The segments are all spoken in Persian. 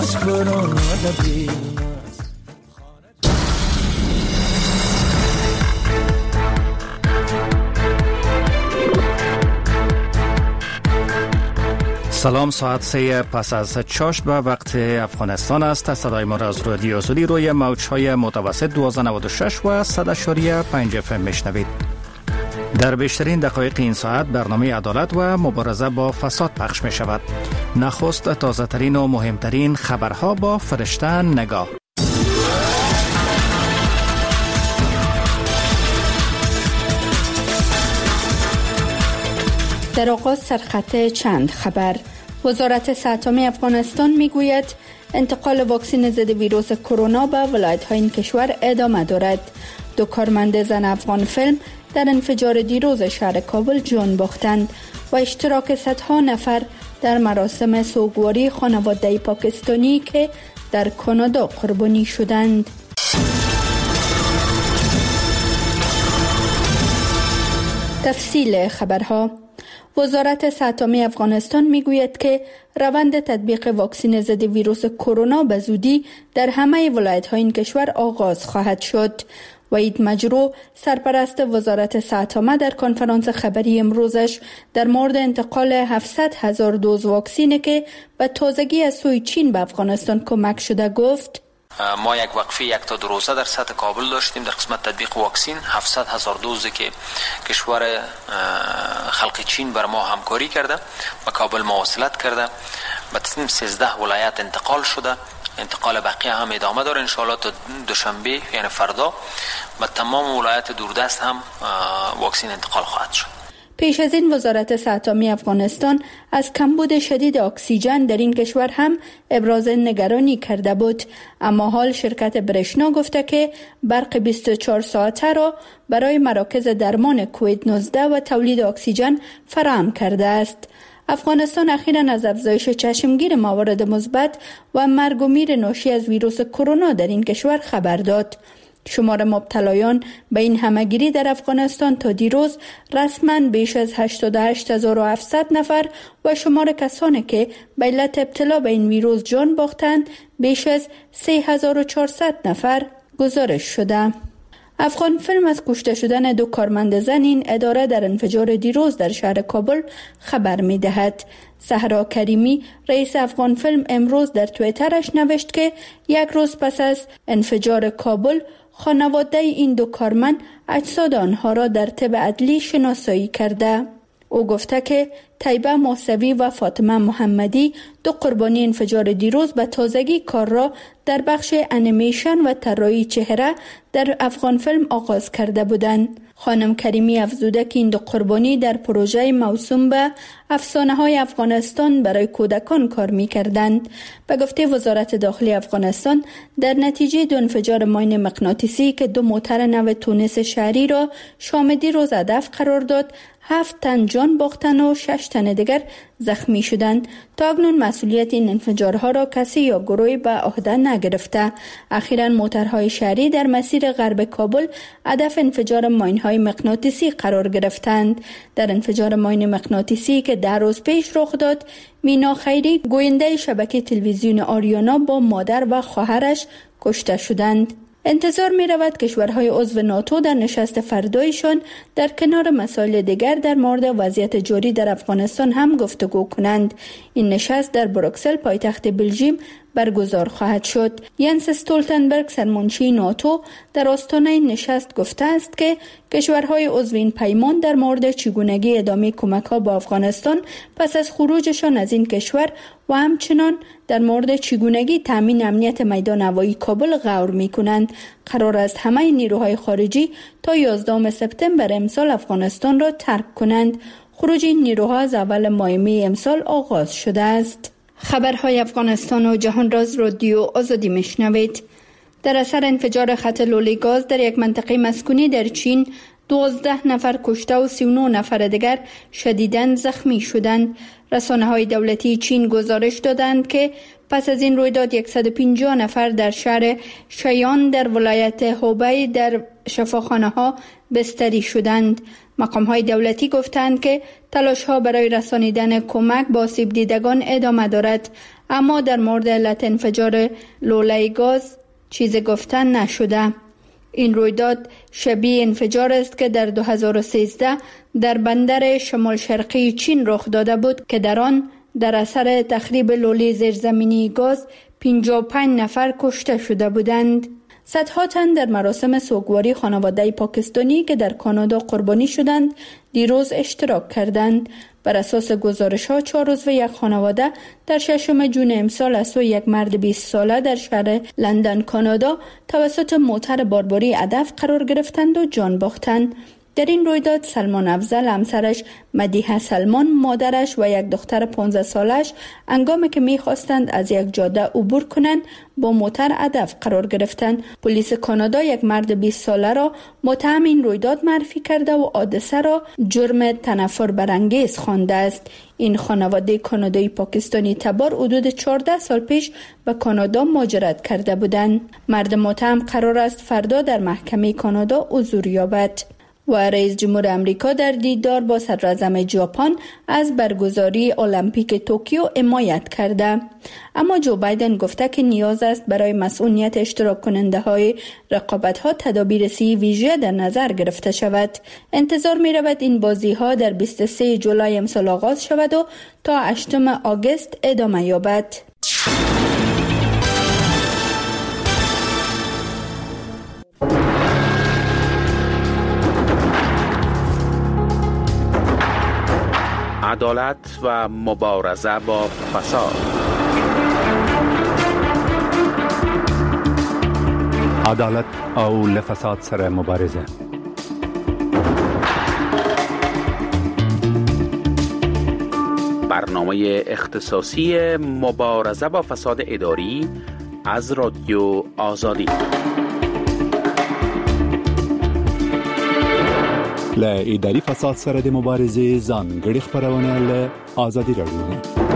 است کرونا در بیرون است. سلام، ساعت 3 پس از چاشت به وقت افغانستان است. صدای ما را از رادیو آزادی روی موج‌های متوسط 1296 و 100.5 FM میشنوید. در بیشترین دقایق این ساعت برنامه عدالت و مبارزه با فساد پخش می شود. نخست تازه ترین و مهمترین خبرها با فرشته نگاه. در آغاز سرخط چند خبر. وزارت صحت عامه افغانستان میگوید انتقال واکسن ضد ویروس کرونا به ولایت‌های این کشور ادامه دارد. 2 کارمند زن افغان فیلم در انفجار دیروز شهر کابل جان باختند و اشتراک صدها نفر در مراسم سوگواری خانواده پاکستانی که در کانادا قربانی شدند. تفصیل خبرها. وزارت صحت عامه افغانستان میگوید که روند تطبیق واکسن ضد ویروس کرونا به زودی در همه ولایت‌های این کشور آغاز خواهد شد. وحید مجروح، سرپرست وزارت صحت عامه، در کنفرانس خبری امروزش در مورد انتقال 700,000 دوز واکسن که به تازگی از سوی چین به افغانستان کمک شده گفت: ما یک وقفه 1 تا 2 روزه در سطح کابل داشتیم در قسمت تطبیق واکسن. 700,000 دوزی که کشور خلق چین بر ما همکاری کرده و کابل مواصلت کرده به تصمیم 13 ولایت انتقال شده. انتقال بقیه هم ادامه داره انشاءالله تا دوشنبه یعنی فردا و تمام ولایت دوردست هم واکسن انتقال خواهد شد. پیش از این وزارت صحت عامه افغانستان از کمبود شدید اکسیژن در این کشور هم ابراز نگرانی کرده بود، اما حال شرکت برشنا گفته که برق 24 ساعته را برای مراکز درمان کووید 19 و تولید اکسیژن فراهم کرده است. افغانستان اخیراً از افزایش چشمگیر موارد مثبت و مرگ و میر ناشی از ویروس کرونا در این کشور خبر داد. شمار مبتلایان به این همهگیری در افغانستان تا دیروز رسما بیش از 88,700 نفر و شمار کسانی که به علت ابتلا به این ویروس جان باختند بیش از 3,400 نفر گزارش شده. افغان فیلم از کشته شدن 2 کارمند زن این اداره در انفجار دیروز در شهر کابل خبر می دهد. سهرا کریمی، رئیس افغان فیلم، امروز در توییترش نوشت که 1 روز پس از انفجار کابل خانواده این 2 کارمند اجساد آنها را در طب عدلی شناسایی کرده. او گفته که طیبه موسوی و فاطمه محمدی، 2 قربانی انفجار دیروز، به تازگی کار را در بخش انیمیشن و طراحی چهره در افغان فیلم آغاز کرده بودند. خانم کریمی افزوده که این 2 قربانی در پروژه موسوم به افسانه‌های افغانستان برای کودکان کار می‌کردند. به گفته وزارت داخلی افغانستان، در نتیجه 2 انفجار ماین مغناطیسی که 2 موتر نو تونس شهری را شام دیروز هدف قرار داد، 7 تن جان باختن و 6 تن دیگر زخمی شدند. تا اکنون مسئولیت این انفجارها را کسی یا گروهی به عهده نگرفته. اخیراً موترهای شهری در مسیر غرب کابل هدف انفجار ماین‌های مغناطیسی قرار گرفتند. در انفجار ماین مغناطیسی که 10 روز پیش رخ داد، مینا خیری، گوینده شبکه تلویزیون آریانا، با مادر و خواهرش کشته شدند. انتظار می رود کشورهای عضو ناتو در نشست فردایشان در کنار مسائل دیگر در مورد وضعیت جاری در افغانستان هم گفتگو کنند. این نشست در بروکسل، پایتخت بلژیم، برگزار خواهد شد. ینس استولتنبرگ، سرمنشی ناتو، در آستانه این نشست گفته است که کشورهای عضو این پیمان در مورد چگونگی ادامه کمک‌ها به افغانستان پس از خروجشان از این کشور و همچنان در مورد چگونگی تامین امنیت میدان هوایی کابل غور می‌کنند. قرار است همه نیروهای خارجی تا 11 سپتامبر امسال افغانستان را ترک کنند. خروج این نیروها از اول ماه می امسال آغاز شده است. خبرهای افغانستان و جهان راز رادیو آزادی میشنوید. در اثر انفجار خط لوله گاز در یک منطقه مسکونی در چین 12 نفر کشته و 39 نفر دیگر شدیداً زخمی شدند. رسانه‌های دولتی چین گزارش دادند که پس از این رویداد 150 نفر در شهر شیان در ولایت هوبی در شفاخانه‌ها بستری شدند. مقام‌های دولتی گفتند که تلاش‌ها برای رسانیدن کمک به آسیب دیدگان ادامه دارد. اما در مورد علت انفجار لوله گاز چیز گفتن نشده. این رویداد شبیه انفجار است که در 2013 در بندر شمال شرقی چین رخ داده بود که در آن در اثر تخریب لوله زیرزمینی گاز 55 نفر کشته شده بودند. صدها تن در مراسم سوگواری خانواده پاکستانی که در کانادا قربانی شدند دیروز اشتراک کردند. بر اساس گزارش‌ها 4 عضو یک خانواده در 6 جون امسال از سوی یک مرد 20 ساله در شهر لندن کانادا توسط موتر باربری هدف قرار گرفتند و جان باختند. در این رویداد سلمان افضل، همسرش مدیحه سلمان، مادرش و یک دختر 15 سالش هنگامی که می‌خواستند از یک جاده عبور کنند با موتر هدف قرار گرفتند. پلیس کانادا یک مرد 20 ساله را متهم این رویداد معرفی کرده و حادثه را جرم تنفر برانگیز خوانده است. این خانواده کانادایی پاکستانی تبار حدود 14 سال پیش به کانادا مهاجرت کرده بودند. مرد متهم قرار است فردا در محکمه کانادا حضور یابد. و رئیس جمهور امریکا در دیدار با صدراعظم ژاپن از برگزاری المپیک توکیو حمایت کرده. اما جو بایدن گفته که نیاز است برای مسئولیت اشتراک کننده های رقابت ها تدابیر ویژه در نظر گرفته شود. انتظار می رود این بازی ها در 23 جولای امسال آغاز شود و تا 8 آگوست ادامه یابد. عدالت و مبارزه با فساد. عدالت او لفساد سره مبارزه. برنامه اختصاصی مبارزه با فساد اداری از رادیو آزادی. ل اداري فساد سره د مبارزې ځانګړي خبرونه له آزادي رادیو.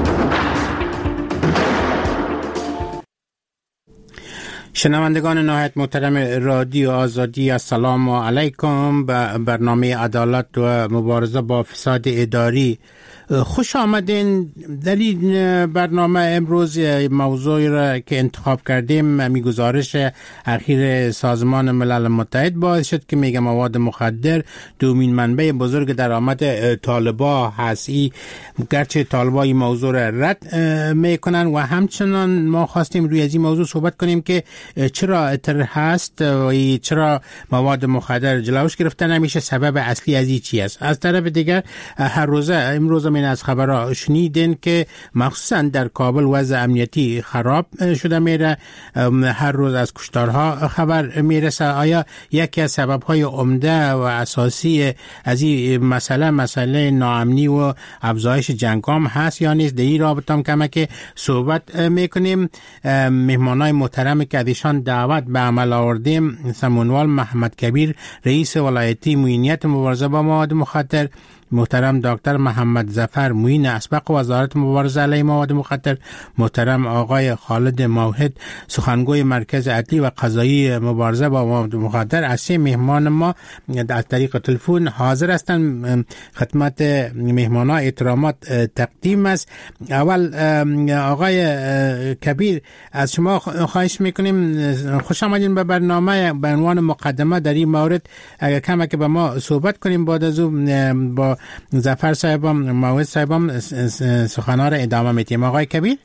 شنوندگان نهایت محترم رادیو آزادی، السلام علیکم. به برنامه عدالت و مبارزه با فساد اداری خوش آمدین. در این برنامه امروز موضوعی را که انتخاب کردیم گزارش اخیر سازمان ملل متحد باعث شد که میگه مواد مخدر دومین منبع بزرگ درآمد طالبا هست. گرچه طالبا این موضوع را رد میکنن و همچنان ما خواستیم روی از این موضوع صحبت کنیم که چرا اتر هست و چرا مواد مخدر جلوش گرفته نمیشه، سبب اصلی از این چی است. از طرف دیگر هر روزه امروز من از خبرها شنیدین که مخصوصا در کابل وضع امنیتی خراب شده میره، هر روز از کشتارها خبر میرسه. آیا یکی از سببهای عمده و اساسی از این مسئله ناامنی و افزایش جنگ هم هست یا نیست؟ در این رابطه هم کمک صحبت میکنیم. مهمانای محترم که ازشان دعوت به عمل آوردیم، سمونوال محمد کبیر رئیس ولایتی معینیت مبارزه با مواد مخدر، محترم دکتر محمد ظفر معین اسبق وزارت مبارزه علیه مواد مخدر، محترم آقای خالد موحد سخنگوی مرکز عدلی و قضایی مبارزه با مواد مخدر. از سه مهمان ما از طریق تلفن حاضر هستند. خدمت مهمانان احترامات تقدیم است. اول آقای کبیر از شما خواهش میکنیم خوش آمدین به برنامه. به عنوان مقدمه در این مورد اگر کمی که به ما صحبت کنیم، بعد از اون با ظفر صاحبم موعد صاحبم سخنان را ادامه میدیم. آقای کبیر.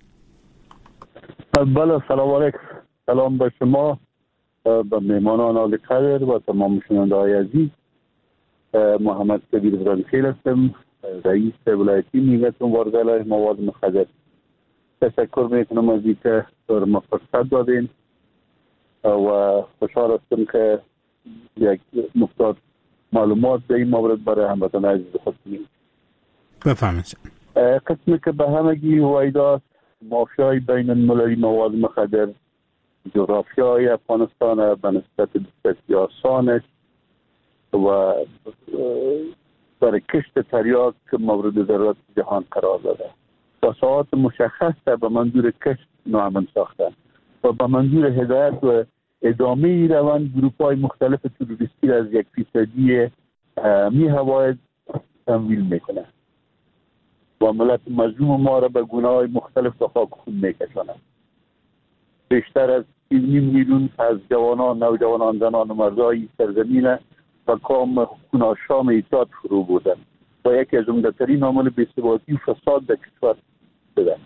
بله، سلام علیکم. سلام به شما، به مهمانان عالی قدر و تمام شنونده‌های عزیز. محمد کبیر ابراهیمخیل هستم، رئیس ولایتی معینیت مبارزه علیه مواد مخدر. تشکر میکنم از اینکه در ما فرصت دادین و خوشحال هستم که یک مقدار معلومات به این مورد برای هموطنان عزیز خود کنیم. بفرمایید. قسمی که به همگی هویداست مافیای بین المللی مواد مخدر جغرافیای افغانستان به نسبت بسیار آسانش و برای کشت تریاک مورد ضرورت جهان قرار داده و ساعات مشخص به منظور کشت نوامن ساختن و به منظور هدایت و ادامه روند گروپ‌های مختلف تروریستی از 1% می هواید تمویل میکنه. و ملت مظلوم ما را به گناه‌های مختلف به خاک خون می‌کشانند. بیشتر از 2.5 میلیون از جوانان، نوجوانان، زنان و مردای سرزمین و کام خوناشام ایجاد فرو بودند و یکی از عمده‌ترین عامل بی‌ثباتی و فساد در کشور شده.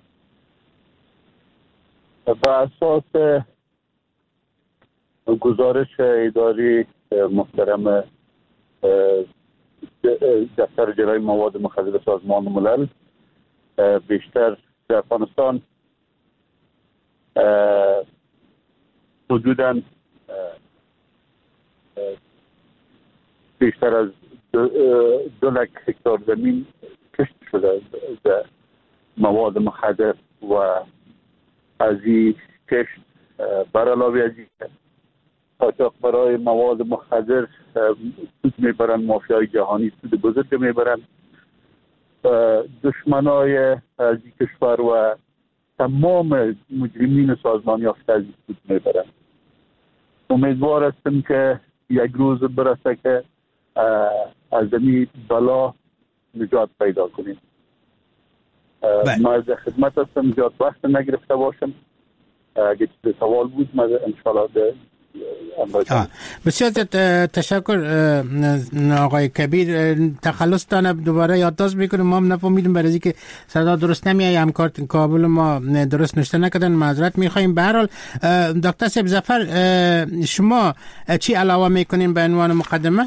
به اساس گزارش اداری محترم دفتر جلوی مواد مخدر سازمان ملل، بیشتر در افغانستان حدوداً بیشتر از 2 لک هکتار زمین کشت شده در مواد مخدر و از این کشت بر علاوه از این قاچاق برای مواد مخدر سود میبرند، مافیای جهانی سود بزرگ میبرند. دشمنای از این کشور و تمام مجرمین سازمان یافته از این سود میبرند. امیدوار هستم که یک روز برسه که از این بلا نجات پیدا کنیم. ما از خدمت هستم، زیاد وقت نگرفته باشم. اگه چیز سوال بود ما انشاءالله بسیار تشکر آقای کبیر. تخلص تانه دوباره یادداشت میکنیم، ما هم نفهمیدیم برای اینکه صدا درست نمیاد، همکار کابل ما درست نشته نکردن، معذرت میخوایم. به هر حال دکتر سیب ظفر، شما چی علاوه میکنین به عنوان مقدمه؟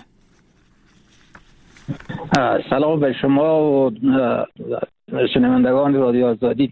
سلام به شما و شنوندگان رادیو آزادی.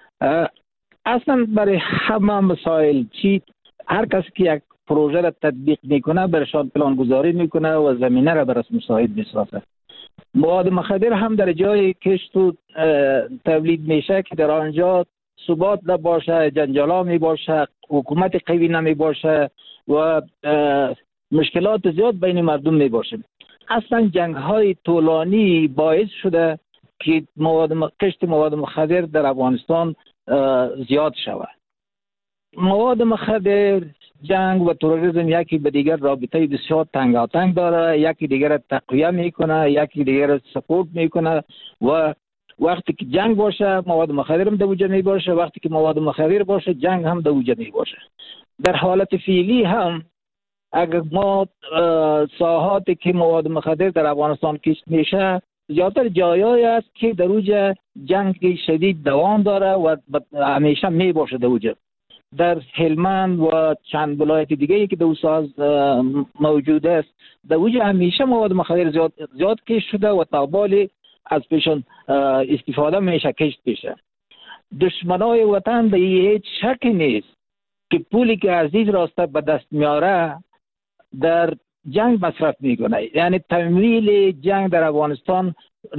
اصلا برای همه مسائل هر کسی که یک پروژه را تطبیق میکنه برشان پلان گذاری میکنه و زمینه را برای مساعد میسازه. مواد مخدر هم در جای کشت و تولید میشه که در آنجا ثبات نباشه، جنجالا میباشه، حکومت قوی نمیباشه و مشکلات زیاد بین مردم میباشه. اصلا جنگ های طولانی باعث شده که کشت مواد مخدر در افغانستان زیاد شود. مواد مخدر، جنگ و تروریسم یکی به دیگر رابطه بسیار تنگاتنگ داره، یکی دیگر را تقویه میکنه، یکی دیگر را سپورت میکنه و وقتی که جنگ باشه مواد مخدر هم در وجود می باشه، وقتی که مواد مخدر باشه جنگ هم در وجود می باشه. در حالت فعلی هم اگر ما ساحاتی که مواد مخدر در افغانستان کشت میشه زیادتر جایایی است که در اوج جنگ شدید دوام داره و همیشه می باشه در اوج. در هلمند و چند ولایت دیگه که در ساز موجود است در اوج همیشه مواد مخدر زیاد کشت شده و تقبال از پیشون استفاده میشه کشت بشه. دشمنای وطن به هیچ شک نیست که پولی که عزیز راسته به دست میاره در جنگ مصرف میکنه. یعنی تمویل جنگ در افغانستان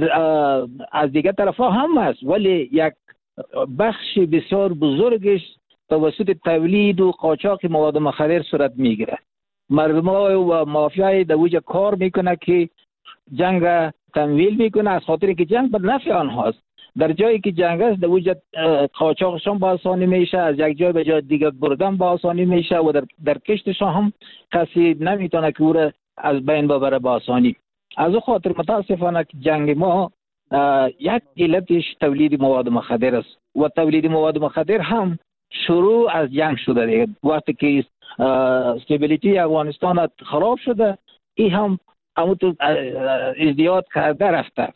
از دیگر طرف ها هم است، ولی یک بخش بسیار بزرگش توسط تولید و قاچاق مواد مخدر صورت میگیره. مردم و مافیای در وجه کار میکنه که جنگ تمویل میکنه از خاطر که جنگ به نفع آنهاست. در جایی که جنگ است در وجه قاچاقشان با آسانی میشه، از یک جای به جای دیگر بردن با آسانی میشه و در کشتشان هم کسی نمیتونه که او را از بین ببره با آسانی. از او خاطر متاسفانه که جنگ ما یک علتش تولید مواد مخدر است و تولید مواد مخدر هم شروع از جنگ شده دیگه. وقتی که استیبیلیتی افغانستان خراب شده این هم همونطور ازدیاد کرده رفته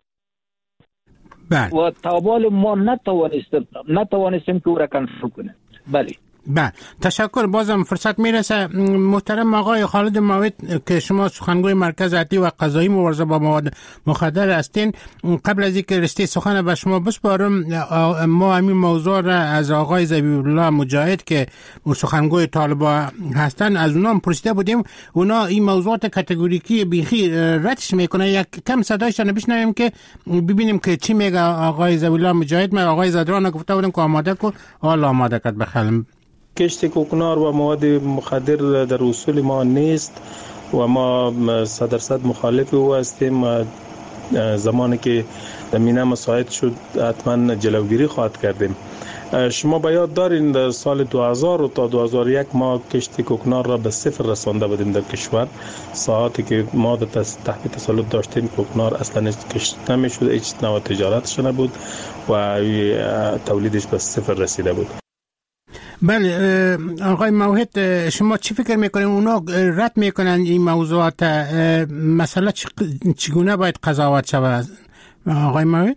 و تابال ما نتوانستیم که او را کنترل کنیم. بله تشکر. بازم فرصت میرسه. محترم آقای خالد موعد که شما سخنگوی مرکز عدلی و قضایی مبارزه با مواد مخدر هستین، قبل از اینکه رشته سخن به شما بسپارم، ما همین موضوع را از آقای ذبیح‌الله مجاهد که سخنگوی طالبان هستن از اونا پرسیده بودیم. اونا این موضوعات کاتگوریکی بیخی ردش میکنه. یک کم صدایشان بشنویم که ببینیم که چی میگه آقای ذبیح‌الله مجاهد. من آقای زدران گفته بودم که آماده کن، حالا آماده کرد. بخلم کشت کوکنار و مواد مخدر در اصول ما نیست و ما 100% مخالف او هستیم. زمانی که زمینه مساعد شد حتما جلوگیری خواهد کردیم. شما به یاد دارین در سال 2000 تا 2001 ما کشت کوکنار را به صفر رسانده بودیم در کشور. ساعتی که ما تحت تسلط داشتیم کوکنار اصلا کشت نمیشد، هیچ نوع تجارتش نبود و تولیدش به صفر رسیده بود. بله آقای موحد، شما چی فکر میکنین اونا رد میکنن این موضوعات؟ مثلا چگونه باید قضاوت شود آقای موحد؟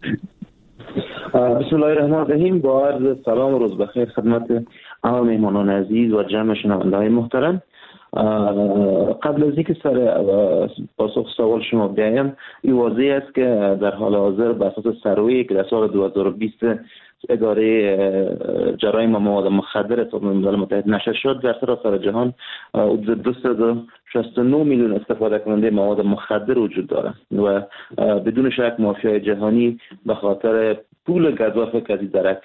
بسم الله الرحمن الرحیم. با عرض سلام و روز بخیر خدمت همه مهمانان عزیز و جمع شنونده‌های محترم. قبل از اینکه سر پاسخ سوال شما بیایم، این واضح است که در حال حاضر بر اساس سروی که در سال 2020 اداره جرایم مواد مخدر سازمان ملل متحد نشر شد، در سراسر جهان حدود 269 میلیون استفاده کننده مواد مخدر وجود دارند و بدون شک مافیای جهانی به خاطر پول گزاف که از درک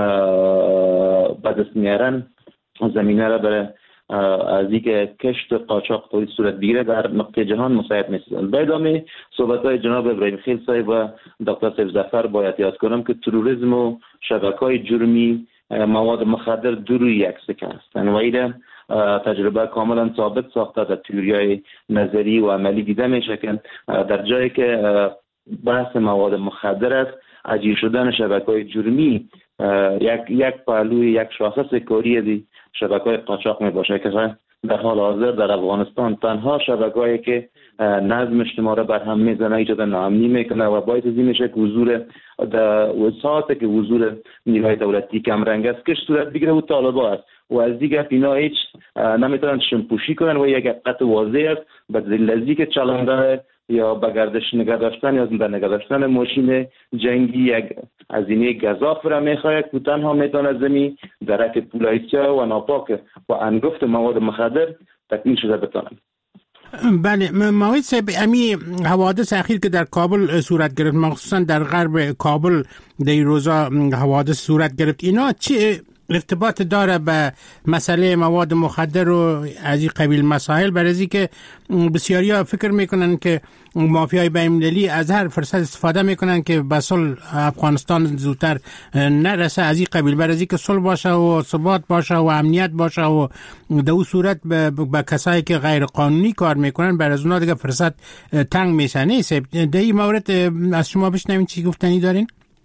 به دست میارن زمینه را برای از اینکه کشت قاچاق توی صورت بگیره در نقطه جهان مساعد می‌سازند. به ادامه صحبت‌های جناب ابراهیم خیل صاحب و دکتر سیف ظفر باید یاد کنم که تروریسم و شبکه‌های جرمی مواد مخدر دو روی یک سکه هستند و این تجربه کاملا ثابت ساخته در تئوری‌های نظری و عملی دیده میشه که در جایی که بحث مواد مخدر است، اجیر شدن شبکه‌های جرمی یک پهلوی یک شاخص کاری دی شبکه‌های قاچاق می باشه که در حال حاضر در افغانستان تنها شبکه‌ای که نظم اجتماعی را بر هم میزنه، ایجاد ناامنی میکنه و باعث این میشه که حضور وساطه که حضور نیروهای دولتی کم رنگ است که صورت بگیره و طالبان است و از دیگر اینا هیچ نمیتونن شمپوشی کنن و یک قطع واضح است به دلیل که چالنده یا به گردش نگه داشتن یا به نگه داشتن ماشین جنگی یک هزینه گزاف را میخواهد که تنها میتونه زمین درک پولایسیا و ناپاک و انگفت مواد مخدر تکمیل شده بتانند. بله موید صاحب، امی حوادث اخیر که در کابل صورت گرفت، مخصوصا در غرب کابل در این روزا حوادث صورت گرفت، اینا چه ارتباط داره به مسئله مواد مخدر و از این قبیل مسائل؟ برای از که بسیاری ها فکر میکنن که مافیای بین‌المللی از هر فرصت استفاده میکنن که به صلح افغانستان زودتر نرسه از این قبیل، برای از که صلح باشه و ثبات باشه و امنیت باشه و در اون صورت به کسایی که غیر قانونی کار میکنن برای از اونا دیگه فرصت تنگ میشه. نیست در این مورد از شما بشنویم چی گفتنی دارین؟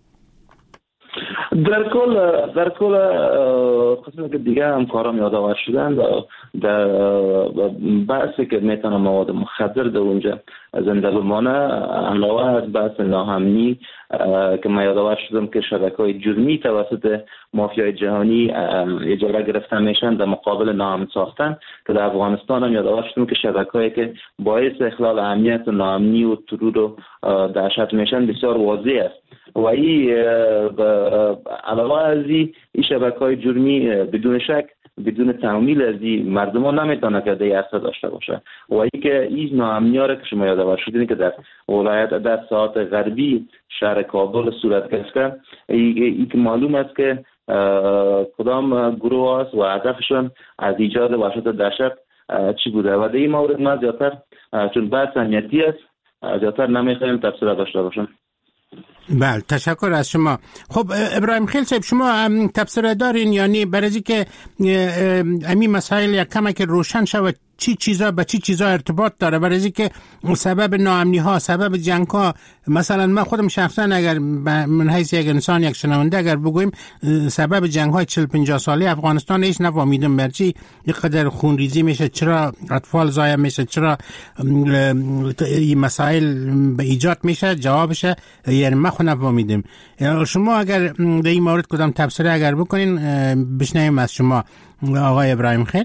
در کل قسمی که دیگه همکارام یادآور شدن در بحثی که میتونه مواد مخدر در اونجا زنده بمانه، علاوه از بحث ناامنی که من یادآور شدم که شبکه‌های جرمی توسط مافیای جهانی اجازه گرفته میشن در مقابل ناامن ساختن، که در افغانستان هم یادآور شدم که شبکه‌ای که باعث اخلال امنیت و ناامنی و ترور و دهشت میشن بسیار واضح است و این علاوه از این شبکه‌های جرمی بدون شک بدون تعمیل از این مردمان نمیتونه که در اثر داشته باشه و این که این ناامنی‌ها را که شما یادآور شدین که در ولایت در ساعت غربی شهر کابل صورت گرفته، این که معلوم است که کدام گروه است و هدفشون از ایجاد وحشت و دهشت چی بوده و در این مورد ما زیادتر چون بحث امنیتی است زیادتر نمیخوایم تفسیر داشته باشم. بله تشکر از شما. خب ابراهیم خیل صاحب، شما تفسیر دارین؟ یعنی برای که امی مسائل یک کمی که روشن شود چی چیزا به چی چیزا ارتباط داره، برای که سبب ناامنی ها، سبب جنگ ها، مثلا من خودم شخصا اگر من حیث یک انسان یک شنونده اگر بگویم سبب جنگ های 40-50 ساله افغانستان هیچ نفهمیدم برچی اینقدر خونریزی میشه، چرا اطفال ضایع میشه، چرا این مسائل به ایجاد میشه، جوابش یعنی ما خود نفهمیدم. شما اگر در این مورد کدام تفسیر اگر بکنین بشنویم از شما آقای ابراهیم خیل.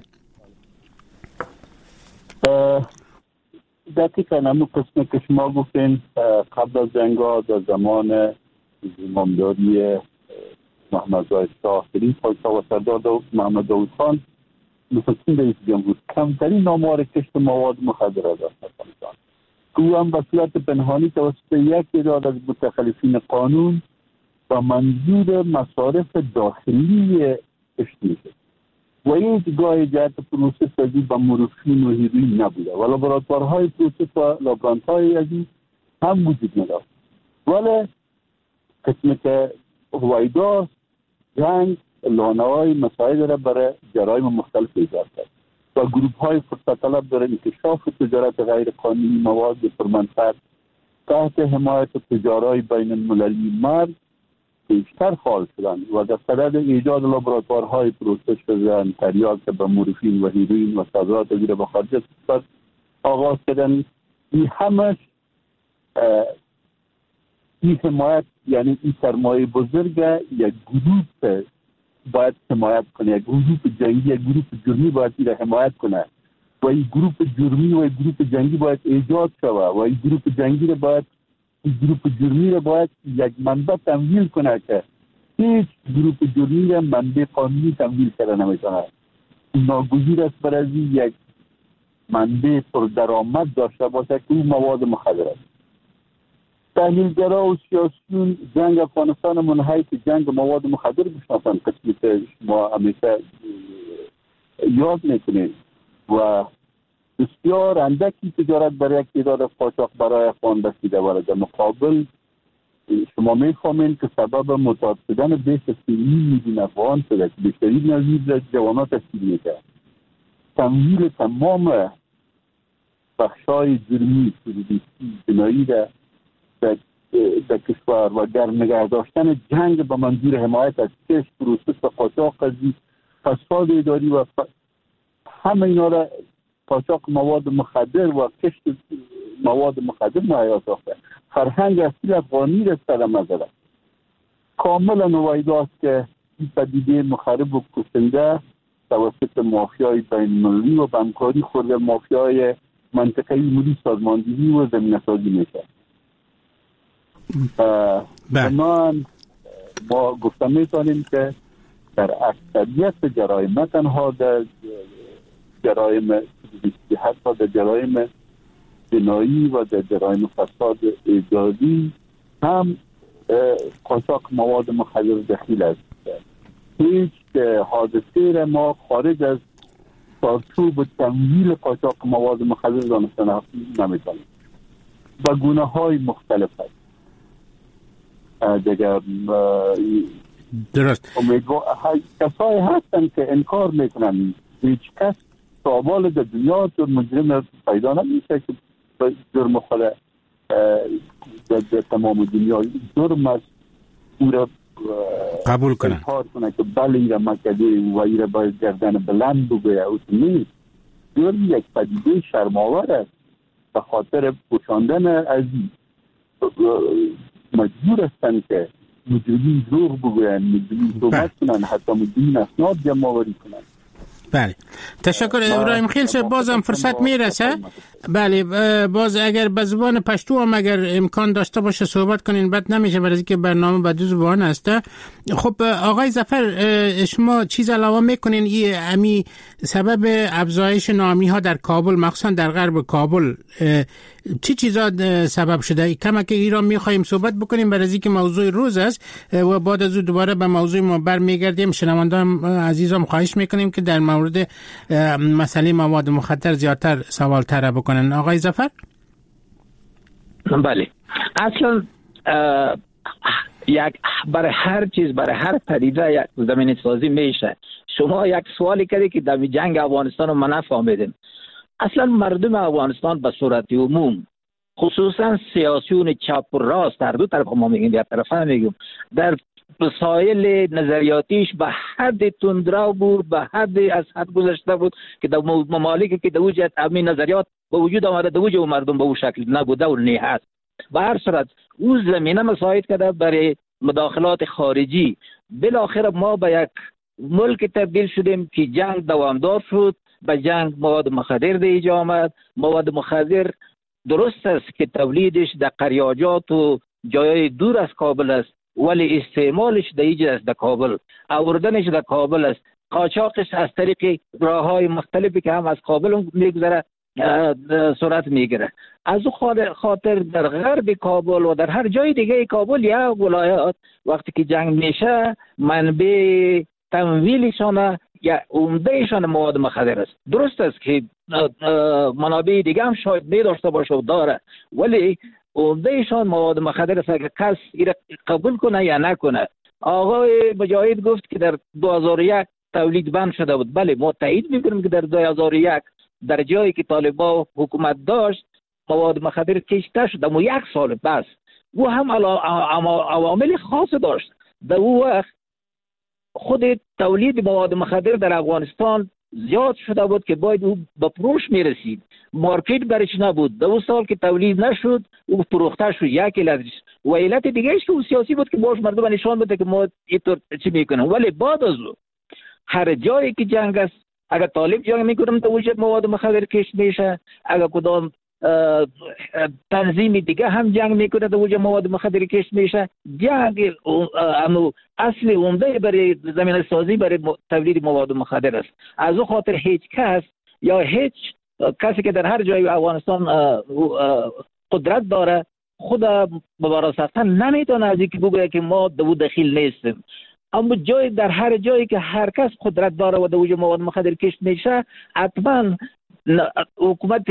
دقیقا همون قسمه که شما گفتین قبل از جنگا در زمان زمامداری محمد زاید شاه پادشاه و سردار محمد داود خان نخستین رئیس جمهور کمترین آمار کشت مواد مخدر را داشت افغانستان، او هم به صورت پنهانی توسط یک تعداد از متخلفین قانون و منظور مصارف داخلی کشت میشه و این گاه جهت پروسس ازی با مورفین و هیروین نبوده و لابراتوارهای پروسس و لابرانتهای ازی هم وجود نداشت، ولی قسمت هوایداست جنگ لانه‌های مساعد را برای جرایم مختلف ایجاد کرد و گروه‌های فرصت طلب در انکشاف تجارت غیر قانونی مواد پرمنفعت تحت حمایت تجارای بین المللی مرد بیشتر فعال شدند و در صدد ایجاد لابراتوارهای پروسس شدن تریاک که به مورفین و هیروئین و صادرات دیگر به خارج کشور آغاز کردند. این همش این حمایت، یعنی این سرمایه بزرگ یک گروه باید حمایت کنه، یک گروه جنگی، یک گروه جرمی باید این حمایت کنه و این گروه جرمی و این گروه جنگی باید ایجاد شود و این گروه جنگی را باید، این گروه جرمی را باید یک منبع تمویل کنه که هیچ گروه جرمی را منبع قانونی تمویل کرده نمیتونه. ناگزیر است برای یک منبع پر درآمد داشته باشه که این مواد مخدر است. تحلیلگرا و سیاسیون جنگ افغانستان منحیط جنگ مواد مخدر بشناسند، قسمی که ما همیشه یاد میکنیم و بسیار اندکی تجارت برای یک تعداد قاچاق برای افغان رسیده و در مقابل شما میفهمین که سبب معتاد شدن بیش از 3 میلیون افغان شده که بیشترین نظیر جوانات تشکیل میده. تمویل تمام بخشای جرمی جنایی در کشور و در نگه داشتن جنگ به منظور حمایت از کشت، پروسس و قاچاق قضی، فساد اداری و همه اینا را قاچاق مواد مخدر و کشت مواد مخدر معیار ساخته. فرهنگ اصیل افغانی را سر مزده کاملا نویداست که این پدیده مخرب و کشنده توسط مافیای بین‌المللی و همکاری خورده مافیای منطقه‌ای ملی سازماندهی و زمینه‌سازی میشه. ما گفتم میتونیم که در اکثریت جرایم، نه تنها در جرایم حتی در جرایم جنایی و در جرایم فساد ایجادی هم قاچاق مواد مخدر دخیل است. هیچ حادثه را ما خارج از چارچوب تمویل قاچاق مواد مخدر دانستن نمیتونیم. با گونه‌های مختلف است. دیگر درست کسایی هستن که انکار میکنن. هیچ کس سوال در دنیا جرم مجرم پیدا نمیشه که جرم خود در تمام دنیا جرم است او را قبول کنه که بله ایره مکده و ایره باید گردن بلند بگویه. او نیست. جرم یک پدیده شرم‌آور است. به خاطر پوشاندن از مجبور هستند که مجرمین دروغ بگوین، مجرمین تومت کنن، حتی مجرمین اسناد جمع آوری کنن. بله، تشکر ابراهیم خیل. بازم فرصت میرسه. بله، باز اگر به زبان پشتو هم اگر امکان داشته باشه صحبت کنین، بد نمیشه برای اینکه برنامه به 2 زبان هسته. خب آقای ظفر، شما چیز علاوه میکنین این امی سبب افزایش ناامنی ها در کابل، مخصوصا در غرب کابل، چی چیزا سبب شده؟ کما که ایران میخوایم صحبت بکنیم برای اینکه موضوع روز است و بعد از اون دوباره به موضوع ما برمیگردیم. شنوندان عزیزم خواهش میکنیم که در مورد مسئله مواد مخدر زیادتر سوال طرح بکنن. آقای ظفر؟ بله، اصلا یک برای هر چیز، برای هر پدیده یک زمینه سازی میشه. شما یک سوالی کردی که در جنگ افغانستان رو ما نفهمیدیم. اصلا مردم افغانستان به صورت عموم، خصوصا سیاسیون چپ و راست، در دو طرف ما میگیم، یک طرف هم میگیم، در مسائل نظریاتیش به حد تندرو بود، به حد از حد گذشته بود که در ممالکی که در وجود همین نظریات به وجود آمده، در وجود مردم به اون شکل نبوده و نه هست. به هر صورت او زمینه مساعد کرده برای مداخلات خارجی. بالاخره ما به یک ملک تبدیل شدیم که جنگ دوامدار شد. به جنگ مواد مخدر دیجا آمد. مواد مخدر درست است که تولیدش در قریاجات و جای دور از کابل است، ولی استعمالش در اینجا است، در کابل. آوردنش در کابل است. قاچاقش از طریق راه‌های مختلفی که هم از کابل میگذره صورت میگیره. از او خاطر در غرب کابل و در هر جای دیگه کابل یا ولایات وقتی که جنگ میشه، منبع تمویلشان یا عمدهشان مواد مخدر است. درست است که منابع دیگه هم شاید نداشته باشه و داره، ولی عمدهشان مواد مخدر است که کس ایره قبول کنه یا نکنه. آقای مجاهد گفت که در 2001 تولید بند شده بود. بله، ما تایید میکنیم که در 2001 در جایی که طالبان حکومت داشت مواد مخدر کشته شد، اما 1 سال بس او هم عوامل خاص داشت. در اون وقت خود تولید مواد مخدر در افغانستان زیاد شده بود که باید او به فروش میرسید، مارکت برش نبود. در اون سال که تولید نشد او فروخته شد. یک علتش و علت دیگه که او سیاسی بود که باش مردم نشان بده که ما اینطور چی میکنیم. ولی بعد از او هر جایی که جنگ است، اگر طالب جنگ میکنم در اونجا مواد مخدر کشت میشه، اگر کدام تنظیم دیگه هم جنگ میکنه در اونجا مواد مخدر کشت میشه. جنگ اصل عمده برای زمینه سازی برای تولید مواد مخدر است. از او خاطر هیچ کس یا هیچ کسی که در هر جای افغانستان قدرت داره خود مبارزاتا نمیتونه از اینکه بگه که ما دو دخیل نیستیم. اما در هر جایی که هر کس قدرت داره و در اونجا مواد مخدر کشت میشه، حتما حکومت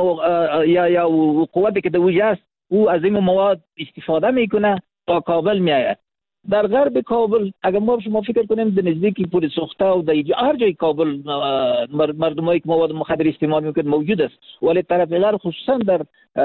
یا قوتی که در اونجا است او از این مواد استفاده میکنه تا کابل میآید. در غرب کابل اگر ما شما فکر کنیم در نزدیکی پول سوخته و در هر جای کابل مردمایی که مواد مخدر استعمال میکنه موجود است، ولی طرف غرب خصوصا در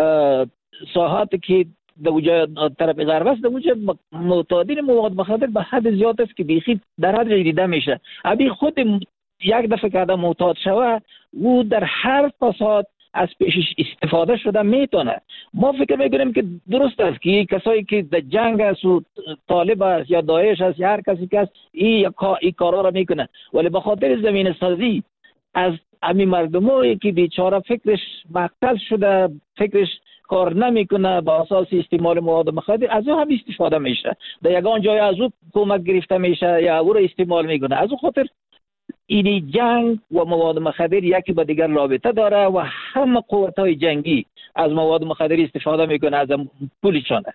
ساحاتی که در اونجا طرف غرب است، در اونجا معتادین مواد مخدر به حد زیاد است که بیخی در هر جای دیده میشه. ابی خود یک دفعه که آدم معتاد شوه او در هر فساد از پیشش استفاده شده میتونه. ما فکر میکنیم که درست است که کسایی که در جنگ است و طالب است یا داعش است یا هر کسی که است این کارا را میکنه، ولی به خاطر زمین سازی از همین مردمایی که بیچاره فکرش مقتل شده، فکرش کار نمیکنه با اساس استعمال مواد مخدر، از او هم استفاده میشه. در یگان جای از او کمک گرفته میشه یا او را استعمال میکنه. از او خاطر این جنگ و مواد مخدر یکی با دیگر رابطه داره و همه قوت‌های جنگی از مواد مخدر استفاده میکنه از پولشانه.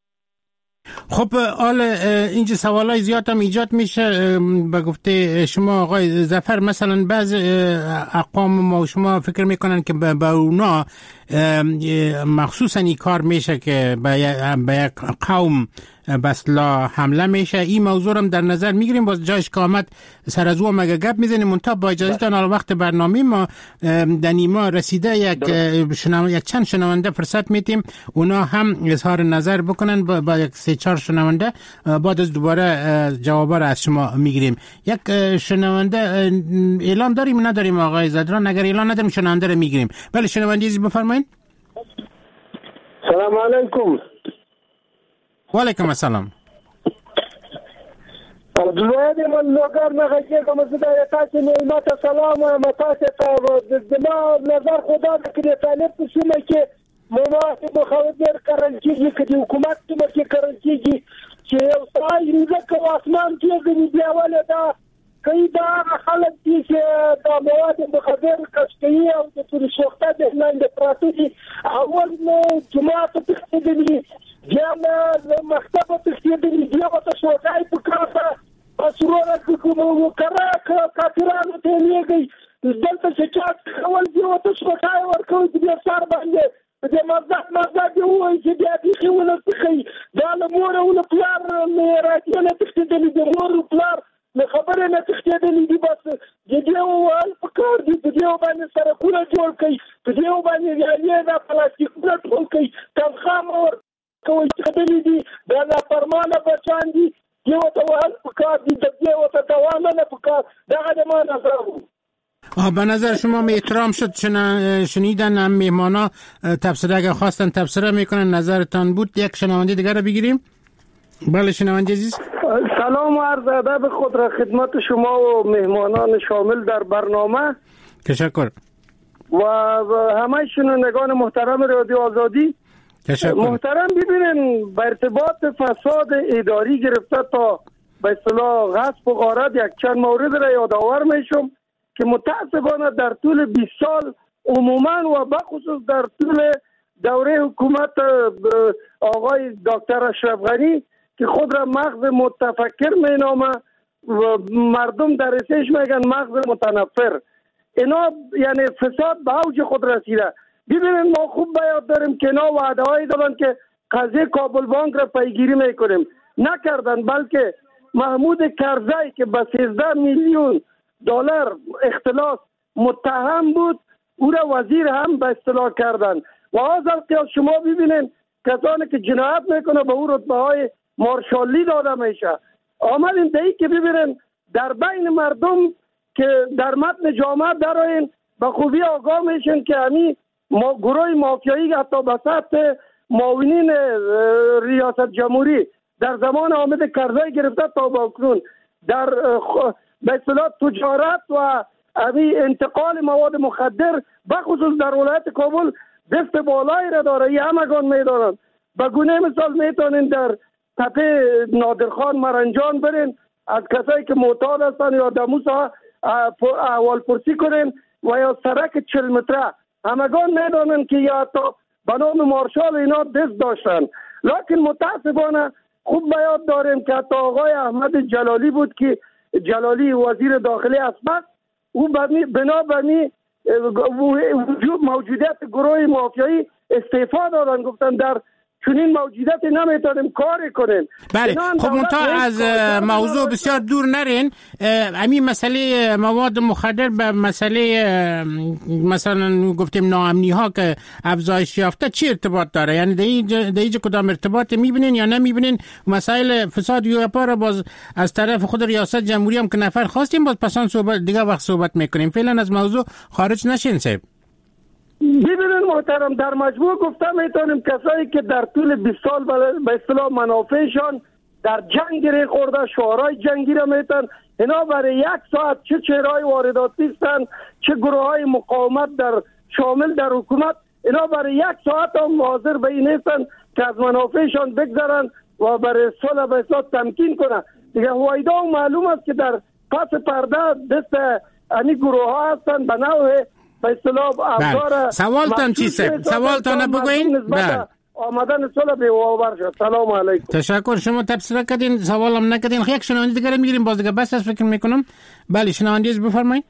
خب حالا اینجا سوالای زیاد هم ایجاد میشه. به گفته شما آقای ظفر، مثلا بعض اقوام ما و شما فکر میکنن که به اونا مخصوصا این کار میشه که به یک قوم بسلا حمله میشه. این موضوع هم در نظر میگیریم، باز جایش که آمد سر از او مگه گپ میزنیم. منتها با اجازهتان حالا وقت برنامه ما در نیما رسیده، یک چند شنونده فرصت میتیم اونا هم اظهار نظر بکنن با یک 3-4 شنونده، بعد از دوباره جوابا را از شما میگیریم. یک شنونده اعلان داریم نداریم آقای زدران؟ اگر اعلان نداریم شنونده رو میگیریم. بله شنونده عزیز بفرمایید. سلام علیکم. و علیکم السلام. عبدالواحد من لوگر نغیه که مزده تاسی نعمت سلام و متاسی تا دما نظر خدا بکنی طالب تشونه که مواد مخدر کرل کیږي که دی حکومت کې کرل کیږي چې یو ځای ځکه اسمان کې دیواله دا کوي دا خلک دي چې دا مواد مخدر کشکي او د پرشوخته د لاندې پراته دي. اول نو جماعت تخدمي جامع مکتب تخدمي دیو ته شوکای په کارته اسرور کوم کراک کافرانو ته نیږي دلته چې چا اول دیو ته شوکای ورکوي د سر باندې د مزه دی وایي چې بیا دې خونه تخي دا له مور او له پلار نه راځي نه تخدمي د مور او پلار نه خبره نه تخدمي دي بس د دیو وال په کار دي د دیو باندې سره کونه جوړ کړي د دیو باندې یې دا پلاستیک نه ټول کړي تنخواه اور کوي تخدمي دي دا نه فرمانه بچان دي دیو ته وال په کار دي د دیو ته دوام نه په کار دا د ما نظر به نظر شما احترام شد شنیدن هم مهمانا تبصره اگر خواستن تبصره میکنن نظرتان بود. یک شنونده دیگر رو بگیریم. بله شنونده عزیز سلام و عرض ادب خود را خدمت شما و مهمانان شامل در برنامه. تشکر. و همه شنوندگان محترم رادیو آزادی تشکر. محترم ببینین به ارتباط فساد اداری گرفته تا به اصطلاح غصب و غارت یک چند مورد را یادآور میشم که متاسفانه در طول 20 سال عموما و بخصوص در طول دوره حکومت آقای دکتر اشرف غنی که خود را مغز متفکر مینامه و مردم در رسیش میگن مغز متنفر، اینا یعنی فساد به اوج خود رسیده. ببینید ما خوب بیاد داریم که اینا وعده هایی دارن که قضیه کابل بانک را پیگیری میکنیم، نکردن بلکه محمود کرزی که به 13 میلیون دلار اختلاس متهم بود، او را وزیر هم به اصطلاح کردن. و از القیاس شما ببینید کسانی که جنایت میکنه به او رتبه های مارشالی داده میشه. آمدین دهی که ببینید در بین مردم که در متن جامعه درآیین به خوبی آگاه میشن که همین گروه مافیایی حتی به سطح معاونین ریاست جمهوری در زمان حامد کرزی گرفته تا با اکنون در به اصطلاح تجارت و انتقال مواد مخدر بخصوص در ولایت کابل دست بالایی را داره. همگان میدانند. به گونه مثال میتونین در تپه نادرخان مرنجان برین، از کسایی که معتاد هستن یا دموسا احوال پرسی کنین و یا سرک 40 متره همگان میدانند که یا حتی به نام مارشال اینا دست داشتن. لکن متاسفانه خوب به یاد داریم که حتی آقای احمد جلالی بود که جلالی وزیر داخلی اسبق، او بنا به موجودیت گروه مافیایی استعفا دادن، گفتن در چنین موجودیتی نمیتونیم کاری کنیم. بله خب منتها از موضوع بسیار دور نرین. همین مسئله مواد مخدر به مسئله مثلا گفتیم ناامنی ها که افزایش یافته چی ارتباط داره؟ یعنی در اینجا کدام ارتباط میبینین یا نمیبینین؟ مسائل فساد یوپا را باز از طرف خود ریاست جمهوری هم که نفر خواستیم باز پسان دیگه وقت صحبت میکنیم. فعلا از موضوع خارج نشین صاحب. ببینید محترم، در مجموع گفته میتونیم کسایی که در طول 20 سال به اصطلاح منافعشان در جنگ گره خورده، شعارهای جنگی را میتن، اینا برای 1 ساعت چه چهرهای وارداتی هستند چه گروه های مقاومت در شامل در حکومت، اینا برای 1 ساعت هم حاضر به این هستند که از منافعشان بگذرن و برای صلح به اصطلاح تمکین کنن. دیگه هویدا معلوم است که در پس پرده دست این گروه ها هستند به نوع به اصطلاح افزار. سوالتان چیست؟ سوالتان بگوین. بله. آمدن صلح به باور شد. سلام علیکم. تشکر. شما تبصره کردین، سوالم نکردین. یک شنونده دیگه میگیریم باز دیگه بس از فکر میکنم. بله شنونده بفرمایید.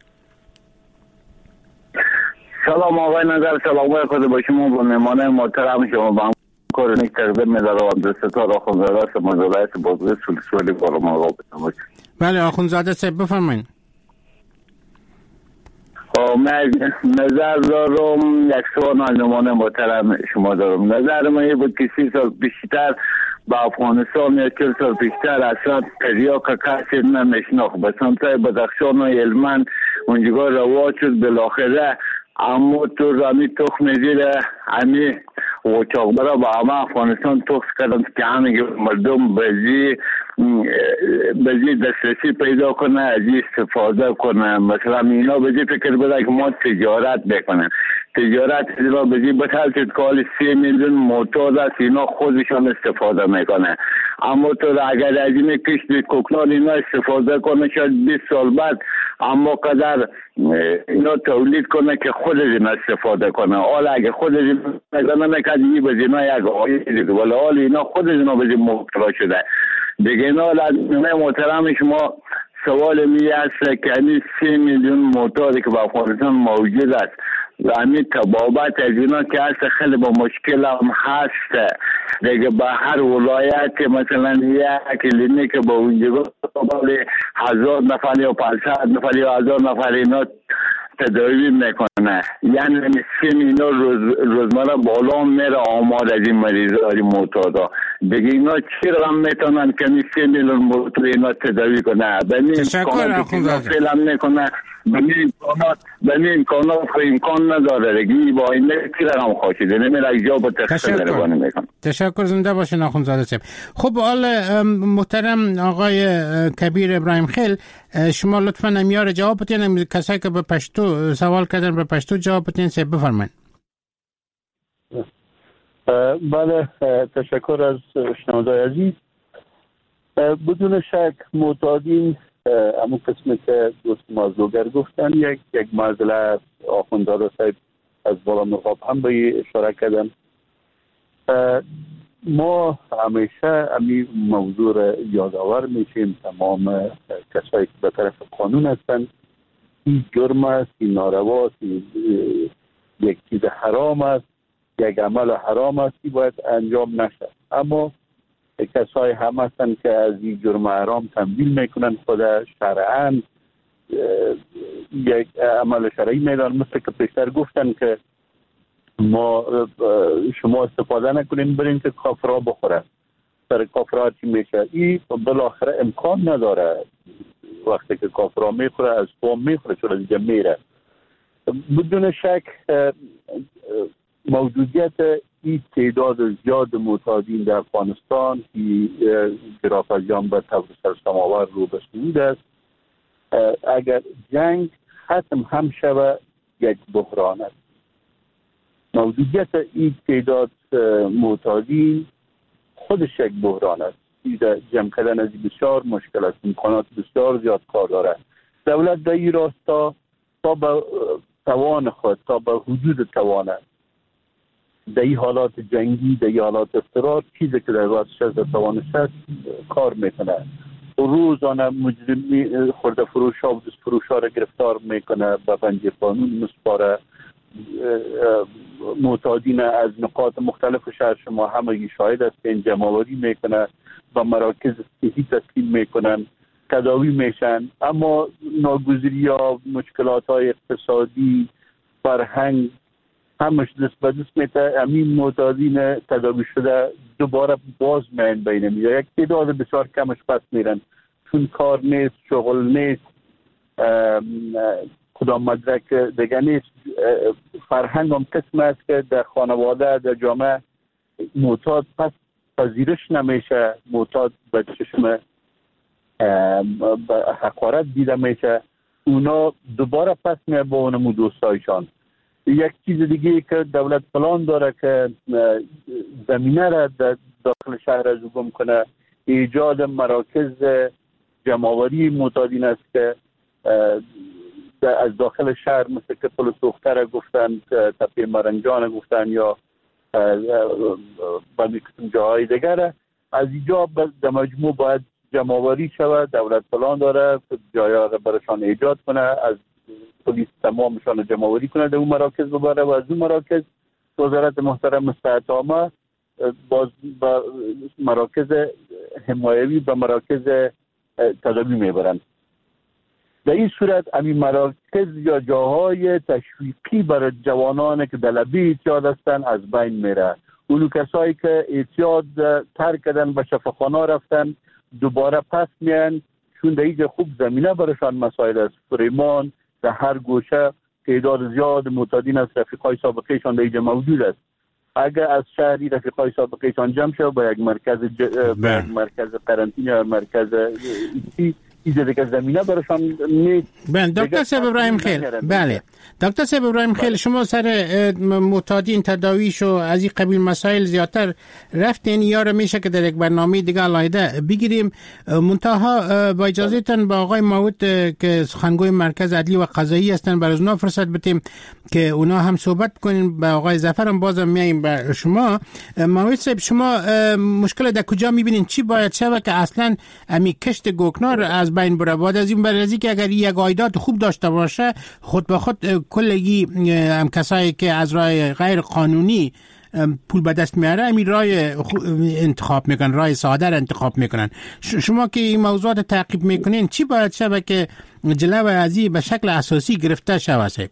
سلام آقای نظر، سلام خود با شما با مهمان محترم شما با کار نیک تقدیم می‌دارم. دستتار آخوندزاده است مجلس بازرس سولی بالا ما باشید. بله آخوندزاده صاحب بفرمایید. من نظر دارم، یک سوال نمانه محترم شما دارم. نظر من این بود که 30 سال پیشتر با افغانستان یا 40 سال پیشتر اصلا تریاک کسی نمیشناخت، به سمت بدخشان و هلمند اونجا رواج شد. بالاخره اما تو رامی تخم زیر همی وچاقبرا با همه افغانستان تخص کردن که همه مردم بزی دسترسی پیدا کنه، ازی استفاده کنه. مثلا اینا بزی فکر بده که ما تجارت بکنن، تجارت اینا بزی بطل شد که حالی 3 میلیون معتاد است اینا خودشان استفاده میکنه. اما تو اگر از این کشت کوکنان اینا استفاده کنه شاید 20 سال بعد اما قدر اینا تولید کنه که خود اینا استفاده کنه. حالا اگه خود اینا نکردی بزی اینا یک آیه ولی حالا اینا خود اینا بزی مبتلا شده دیگه. اینا لازمه محترم شما سوال می است که این 3 میلیون معتادی که با افغانستان موجود است و همین تبابت از اینا که هست خیلی با مشکل هم هست دیگه. با هر ولایت مثلا یک کلینیک که با اونجا 1000 نفر یا 500 نفر یا 1000 نفر اینا تداوی میکنه. یعنی اینا روزمره بالا میره آمار از این مریضای معتادا دیگه. اینا چی رقم میتونن که 3 میلیون معتاد اینا تداوی کنه؟ تشکر آخوندزاده. فعلا میکنه به امکانات امکان نداره دیگه. با این چی رقم خواهید نمیره اجا با تخصیل روانی میکنه. تشکر. زنده باشین آخوندزاده صاحب. خب حال محترم آقای کبیر ابراهیم خیل، شما لطفا نمیار جواب بدین. کسایی که به پشتو سوال کردن به پشتو جواب بدین صاحب بفرمایید. بله تشکر از شنوندگان عزیز. بدون شک معتادین همون قسمی که دوست موضوعگر گفتن یک معضله است. آخوندزاده صاحب از بالا نقاب هم به اشاره کردن. ما همیشه همین موضوع را یادآور میشیم تمام کسایی که به طرف قانون هستند. این جرم است، این ناروا است، یک چیز حرام است، یک عمل حرام است که باید انجام نشد. اما کسای هم هستن که از این جرم حرام تنبیل میکنن خود شرعاً یک عمل شرعی میدان، مثل که پیشتر گفتن که ما شما استفاده نکنین برین که کافرها بخوره، سر کافرها چی میشه؟ این بالاخره امکان نداره، وقتی که کافرها میخوره از تو میخوره چون دیگه میره. بدون شک موجودیت این تعداد زیاد معتادین در افغانستان که گراف از جان به طور سرسام‌آور رو بسود است. اگر جنگ ختم هم شود یک بحران است. موجودیت این تعداد معتادین خودش یک بحران است. جمع کردن از بسیار مشکل است، امکانات بسیار زیاد کار داره. دولت در این راستا تا به توان خود، تا به حدود توان در این حالات جنگی، در این حالات اضطرار چیزی که در واسطش از توانش هست کار میکنه. روزانه مجرمی خورده فروش ها و دست فروش ها را گرفتار میکنه، به پنجه قانون مسپاره. معتادین از نقاط مختلف شهر شما همگی شاهد است که این جمع‌آوری میکنه، به مراکز صحی تسلیم میکنن، تداوی میشن، اما ناگزیری ها، مشکلات های اقتصادی، فرهنگ همش دست به دست میته. همین معتادین تداوی شده دوباره باز میان بین میره، یک تعداد بسیار کمش پس میرن چون کار نیست، شغل نیست، کدام مدرک دیگه نیست. فرهنگ هم قسم است که در خانواده، در جامعه معتاد پس پذیرش نمیشه، معتاد به چشم حقارت دیده میشه، اونا دوباره پس میره با اونمو دوستایشان. یک چیز دیگه که دولت پلان داره که زمینه را در داخل شهر از گم کنه، ایجاد مراکز جمع‌آوری معتادین است که از داخل شهر مثل که پل سوختر گفتن، تپه مرنجان گفتن یا به قسم جاهای دیگر، از اینجا در مجموع باید جمع‌آوری شود. دولت پلان داره که جایا برشان ایجاد کنه، از پلیس تمامشان جمع‌آوری کنه، در اون مراکز ببره و از اون مراکز وزارت محترم مستعطامه باز با مراکز حمایوی به مراکز تداوی میبرند. در این صورت همین مراکز یا جاهای تشویقی برای جوانان که در لبه اعتیاد هستن از بین میره. اونو کسایی که اعتیاد ترک کردن به شفاخانه رفتن دوباره پس میان، چون در اینجا خوب زمینه برشان مسائل است. فریمان در هر گوشه تعداد زیاد معتادین از رفیقای سابقهشان در اینجا موجود است. اگر از شهری رفیقای سابقهشان جمع شد با یک مرکز قرنطینه یا مرکز ایجاد که زمینه برشان نیست. دکتر صاحب ابراهیم خیل، بله دکتر صاحب ابراهیم خیل، شما سر معتادین تداویش و از این قبیل مسائل زیادتر رفتین، یا رو میشه که در یک برنامه دیگه علایده بگیریم. منتها با اجازهتون با آقای ماوت که سخنگوی مرکز عدلی و قضایی هستن برای اونا فرصت بدیم که اونا هم صحبت کنیم. با آقای ظفر هم بازم میایم به شما. ماوت صاحب، شما مشکل در کجا میبینین؟ چی باید شود که اصلا امی کشت گوکنار از بین بره؟ بعد از این بررسی که اگر یک عایدات خوب داشته باشه، خود به خود کلگی هم کسایی که از راه غیر قانونی پول به دست میاره همین راه انتخاب میکنن، راه ساده را انتخاب میکنن. شما که این موضوعات تعقیب میکنین، چی باید شود که جلو از این به شکل اساسی گرفته شود؟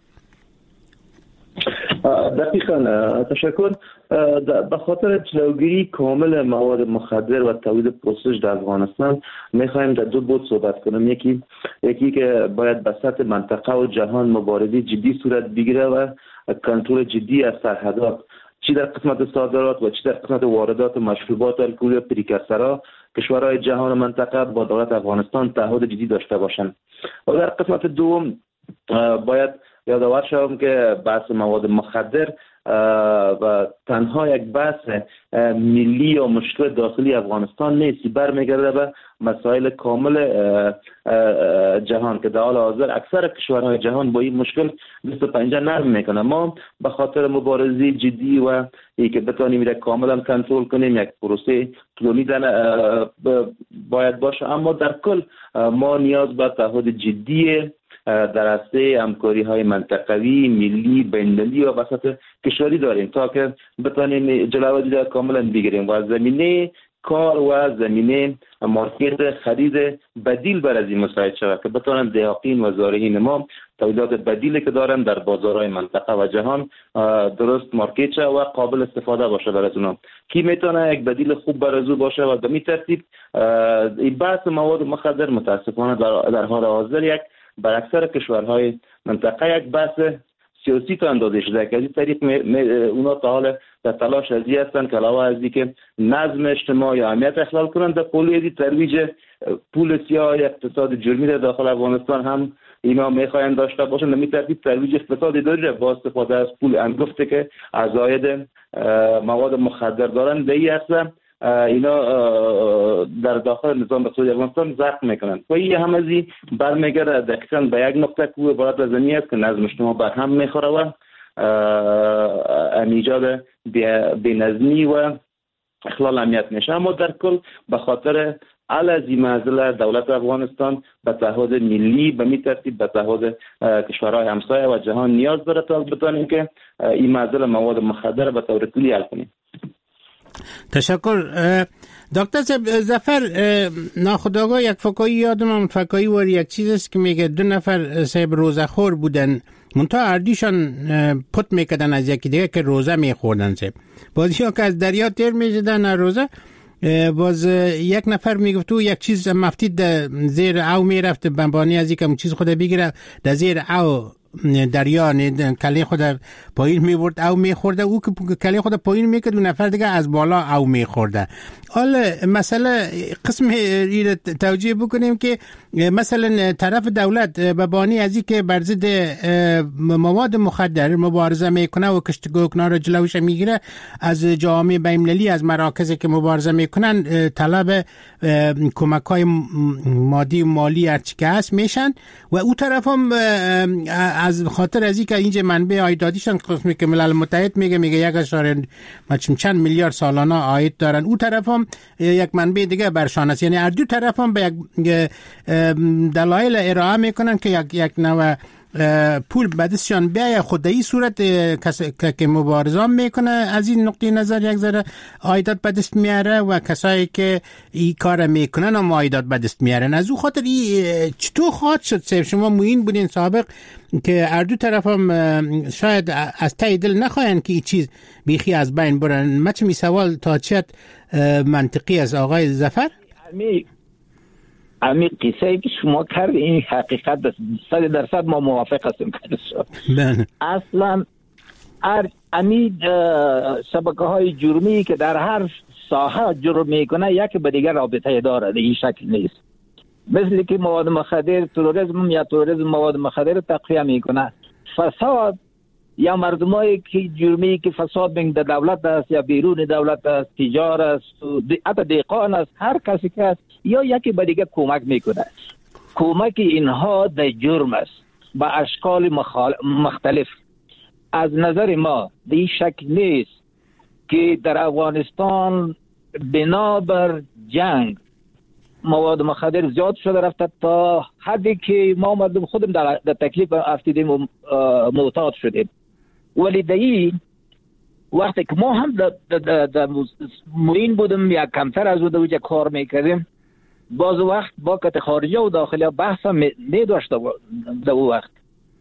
دقیقاً، تشکر. به خاطر جلوگیری کامل مواد مخدر و تولید پروسس در افغانستان میخوایم در دو بود صحبت کنیم. یکی که باید به سطح منطقه و جهان مبارزه جدی صورت بگیره و کنترل جدی از سرحدات، چی در قسمت صادرات و چی در قسمت واردات مشروبات الکلی و پریکرسرها. کشورهای جهان و منطقه با دولت افغانستان تعهد جدی داشته باشند. و در قسمت دوم باید یادآور شوم که بحث مواد مخدر و تنها یک بحث ملی یا مشکل داخلی افغانستان نیست، برمیگرده به مسائل کامل جهان که در حال حاضر اکثر کشورهای جهان با این مشکل دست و پنجه نرم میکنه. ما به خاطر مبارزه جدی و اینکه بتونیم یک کاملا کنترل کنیم، یک پروسه طولانی باید باشه، اما در کل ما نیاز به تعهد جدی در راسته همکاری های منطقوی، ملی، بین‌المللی و وسط کشوری داریم تا که بتونیم جلوی کاملا بگیریم و زمینه کار و زمینه مارکت خرید بدیل بر از این مساعد شود که بتوانند دهقین و زارعین ما تولیدات بدیلی که دارن در بازارهای منطقه و جهان درست مارکت شود و قابل استفاده باشه بر از اونها. کی میتونه یک بدیل خوب بر از او باشه و به این ترتیب این بحث مواد مخدر متاسفانه در حال حاضر یک بر اکثر کشورهای منطقه یک بحث سیاسی تا اندازه شده که از این طریق اونا تا حال در تلاش ازی هستند که علاوه از که نظم اجتماعی یا امنیت اخلال کنند در پولی ترویج پول سیاه اقتصاد جرمی در داخل افغانستان هم اینا میخواین داشته باشن. به این ترتیب ترویج اقتصاد اداری با استفاده از پول انگفته که از عاید مواد مخدر دارن به این اصل اینا در داخل نظام اقتصادی افغانستان زخم میکنند و این هم از این برمیگرده دقیقاً به یک نقطه که عبارت از این است که نظم اجتماعی بر هم میخوره و ایجاد بی‌نظمی و اخلال امنیت میشه. اما در کل به خاطر علاوه معضل دولت افغانستان به تعهد ملی به می ترتیب به تعهد کشورهای همسایه و جهان نیاز داره تا بتونیم که این معضل مواد مخدر به طور کلی حل کنیم. تشکر دکتر ظفر. ناخودآگاه یک فکایی یادم فکایی و یک چیز است که میگه 2 نفر صاحب روزخور بودن منتها اردیشان پت میکردن از یکی دیگه که روزه میخوردن صاحب. بازی ها که از دریا تیر میزدن روزه باز یک نفر میگفت او یک چیز مفتید زیر او میرفت بنبانی از یک چیز خود بگیره در زیر او دریا کله خود پایین میبرد او میخورده او که کله خود پایین میکرد و نفر دیگه از بالا او میخورده. حالا مسئله قسم این توجیه بکنیم که مثلا طرف دولت به بانی از این که بر ضد مواد مخدر مبارزه میکنه و کشتگوکنا رو جلوش میگیره از جامعه بین‌المللی از مراکزی که مبارزه میکنن طلب کمک‌های مادی و مالی هرچی که هست میشن و او طرف هم از خاطر از اینکه اینجا منبع عایداتیشان قسمی که ملل متحد میگه 1 چند میلیارد سالانه عاید دارن او طرف هم یک منبع دیگه برشان است. یعنی هر دو طرف هم به یک دلایل ارائه میکنن که یک نوع پول بدستشان بیای خودی صورت که مبارزه میکنه از این نقطه نظر یک ذره عایدات بدست میاره و کسایی که این کار میکنن هم عایدات بدست میارن. از او خاطر چطور خواهد شد صاحب شما موین بودین سابق که هر دو طرف هم شاید از ته دل نخواهن که این چیز بیخی از بین برن؟ مچه می سوال تا چت منطقی از آقای ظفر؟ امی قصه که شما کرد این حقیقت 100% ما موافق هستیم. اصلا امی شبکه های جرمی که در هر ساحه جرم میکنه یکی به دیگر رابطه داره، این شکل نیست. مثل که مواد مخدر تروریسم یا تروریسم مواد مخدر تقویه میکنه، فساد یا مردمایی که جرمی که فساد بین دولت است یا بیرون دولت است، تجار است، حتی دهقان است، هر کسی که است یا یکی به دیگه کمک میکنه. کمک اینها در جرم است با اشکال مختلف. از نظر ما به این شکل نیست که در افغانستان بنابر جنگ مواد مخدر زیاد شده رفته تا حدی که ما مردم خودم در تکلیف افتیدیم و معتاد شدیم. ولی در وقتی که ما هم در موین بودم یا کمتر از او در کار میکردیم، باز وقت با کت خارجه و داخلی بحث هم نداشته در او وقت.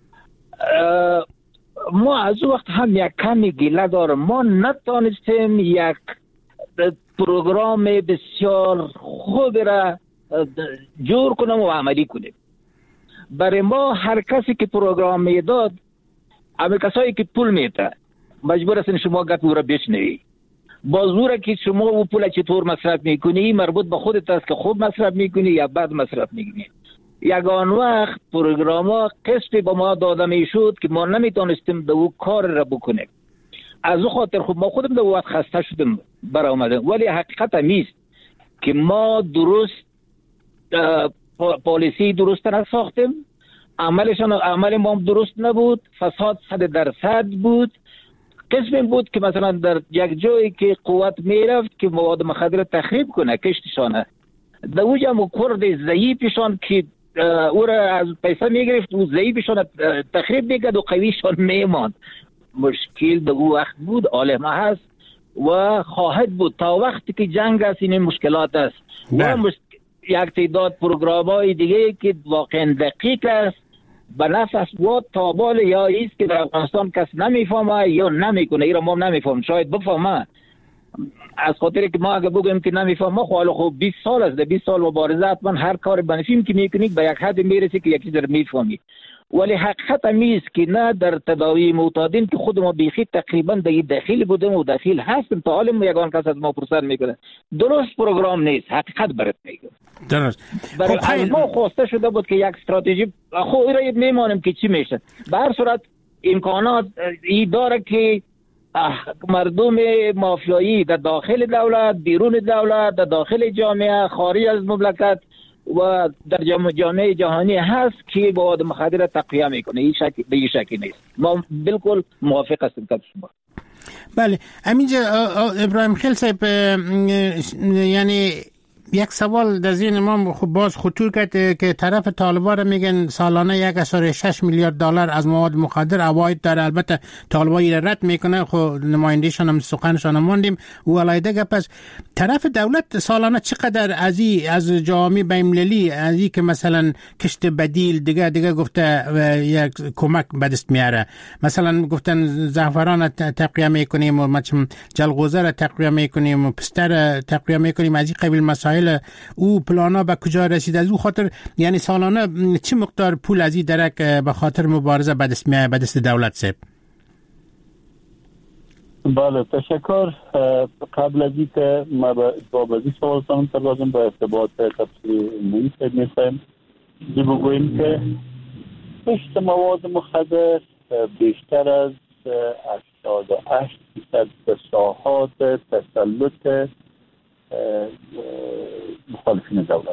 ما از او وقت هم یک کمی گله دارم، ما نتانستیم یک پروگرام بسیار خوب را جور کنیم و عملی کنیم. برای ما هر کسی که پروگرام میداد، اما کسایی که پول میده مجبور هستین شما گفت او را بشنوی. بازوره که شما او پول چطور مصرف میکنی مربوط به خودت است که خوب مصرف میکنی یا بد مصرف میکنی. یگان وقت پروگراما قسطی به ما داده میشد که ما نمیتونستیم دو کار را بکنیم. از او خاطر خود ما خودم دو وقت خسته شدم برآمدم. ولی حقیقت همیست که ما درست پالیسی درست نساختیم، عمل ما درست نبود، فساد 100% بود. قسم بود که مثلا در یک جایی که قوت میرفت که مواد مخدر تخریب کنه کشتشانه، در اوجه کرد ضعیفشان که او را از پیسه میگرفت و ضعیفشان تخریب میکرد و قویشان میماند. مشکل در او وقت بود، عالمه هست و خواهد بود تا وقتی که جنگ است. این مشکلات است و یک تعداد پروگرام‌های دیگه که واقعا دقیق است به نفع اسباب تابال یا ایست که در افغانستان کس نمیفهمه یا نمیکنه. ایرا ما نمیفهم، شاید بفهمه. از خاطر که ما اگه بگیم که نمیفهمه خب 20 سال است، 20 سال مبارزه حتما هر کار بنفیم که میکنید به یک حد میرسی که یکی در میفهمی. ولی حقیقت همیست که نه در تداوی معتادین که خود ما بیخی تقریبا در داخل بودیم و داخل هستیم تا حال یگان کس از ما پرسان میکنه. درست پروگرام نیست، حقیقت برات میگم. درست. برای ما خواسته شده بود که یک استراتژی ایرا میمانیم که چی میشه. به هر صورت امکانات ای داره که مردم مافیایی در داخل دولت، بیرون دولت، در داخل جامعه، خارج از مملکت و در جامعه جهانی هست که مواد مخدر تقویه میکنه. این شکی نیست. ما بالکل موافق هستیم با شما. بله همینجا ابراهیم خیل صاحب، یعنی یک سوال در ذهن ما باز خطور کرد که طرف طالبان را میگن سالانه 1.6 میلیارد دلار از مواد مخدر عواید داره. البته طالبان را رد میکنه، خب نمایندهشان هم سخنشان ماندیم و علایده گپ است. طرف دولت سالانه چقدر از جامعه بین‌المللی از که مثلا کشت بدیل دیگه گفته یک کمک به دست میاره، مثلا گفتن زعفران تقویه میکنیم و جلغوزه را تقویه میکنیم و پسته را تقویه میکنیم، از این قبیل مسائل او پلانا به کجا رسید؟ از او خاطر یعنی سالانه چه مقدار پول از این درک به خاطر مبارزه به دست دولت سب؟ بله تشکر. قبل از اینکه ما به جواب از این سوالتان پردازم به ارتباط تفسیر نیست می‌خوایم بگوییم که کشت مواد مخدر بیشتر از 88% به ساحات تسلط مخالفین دولت.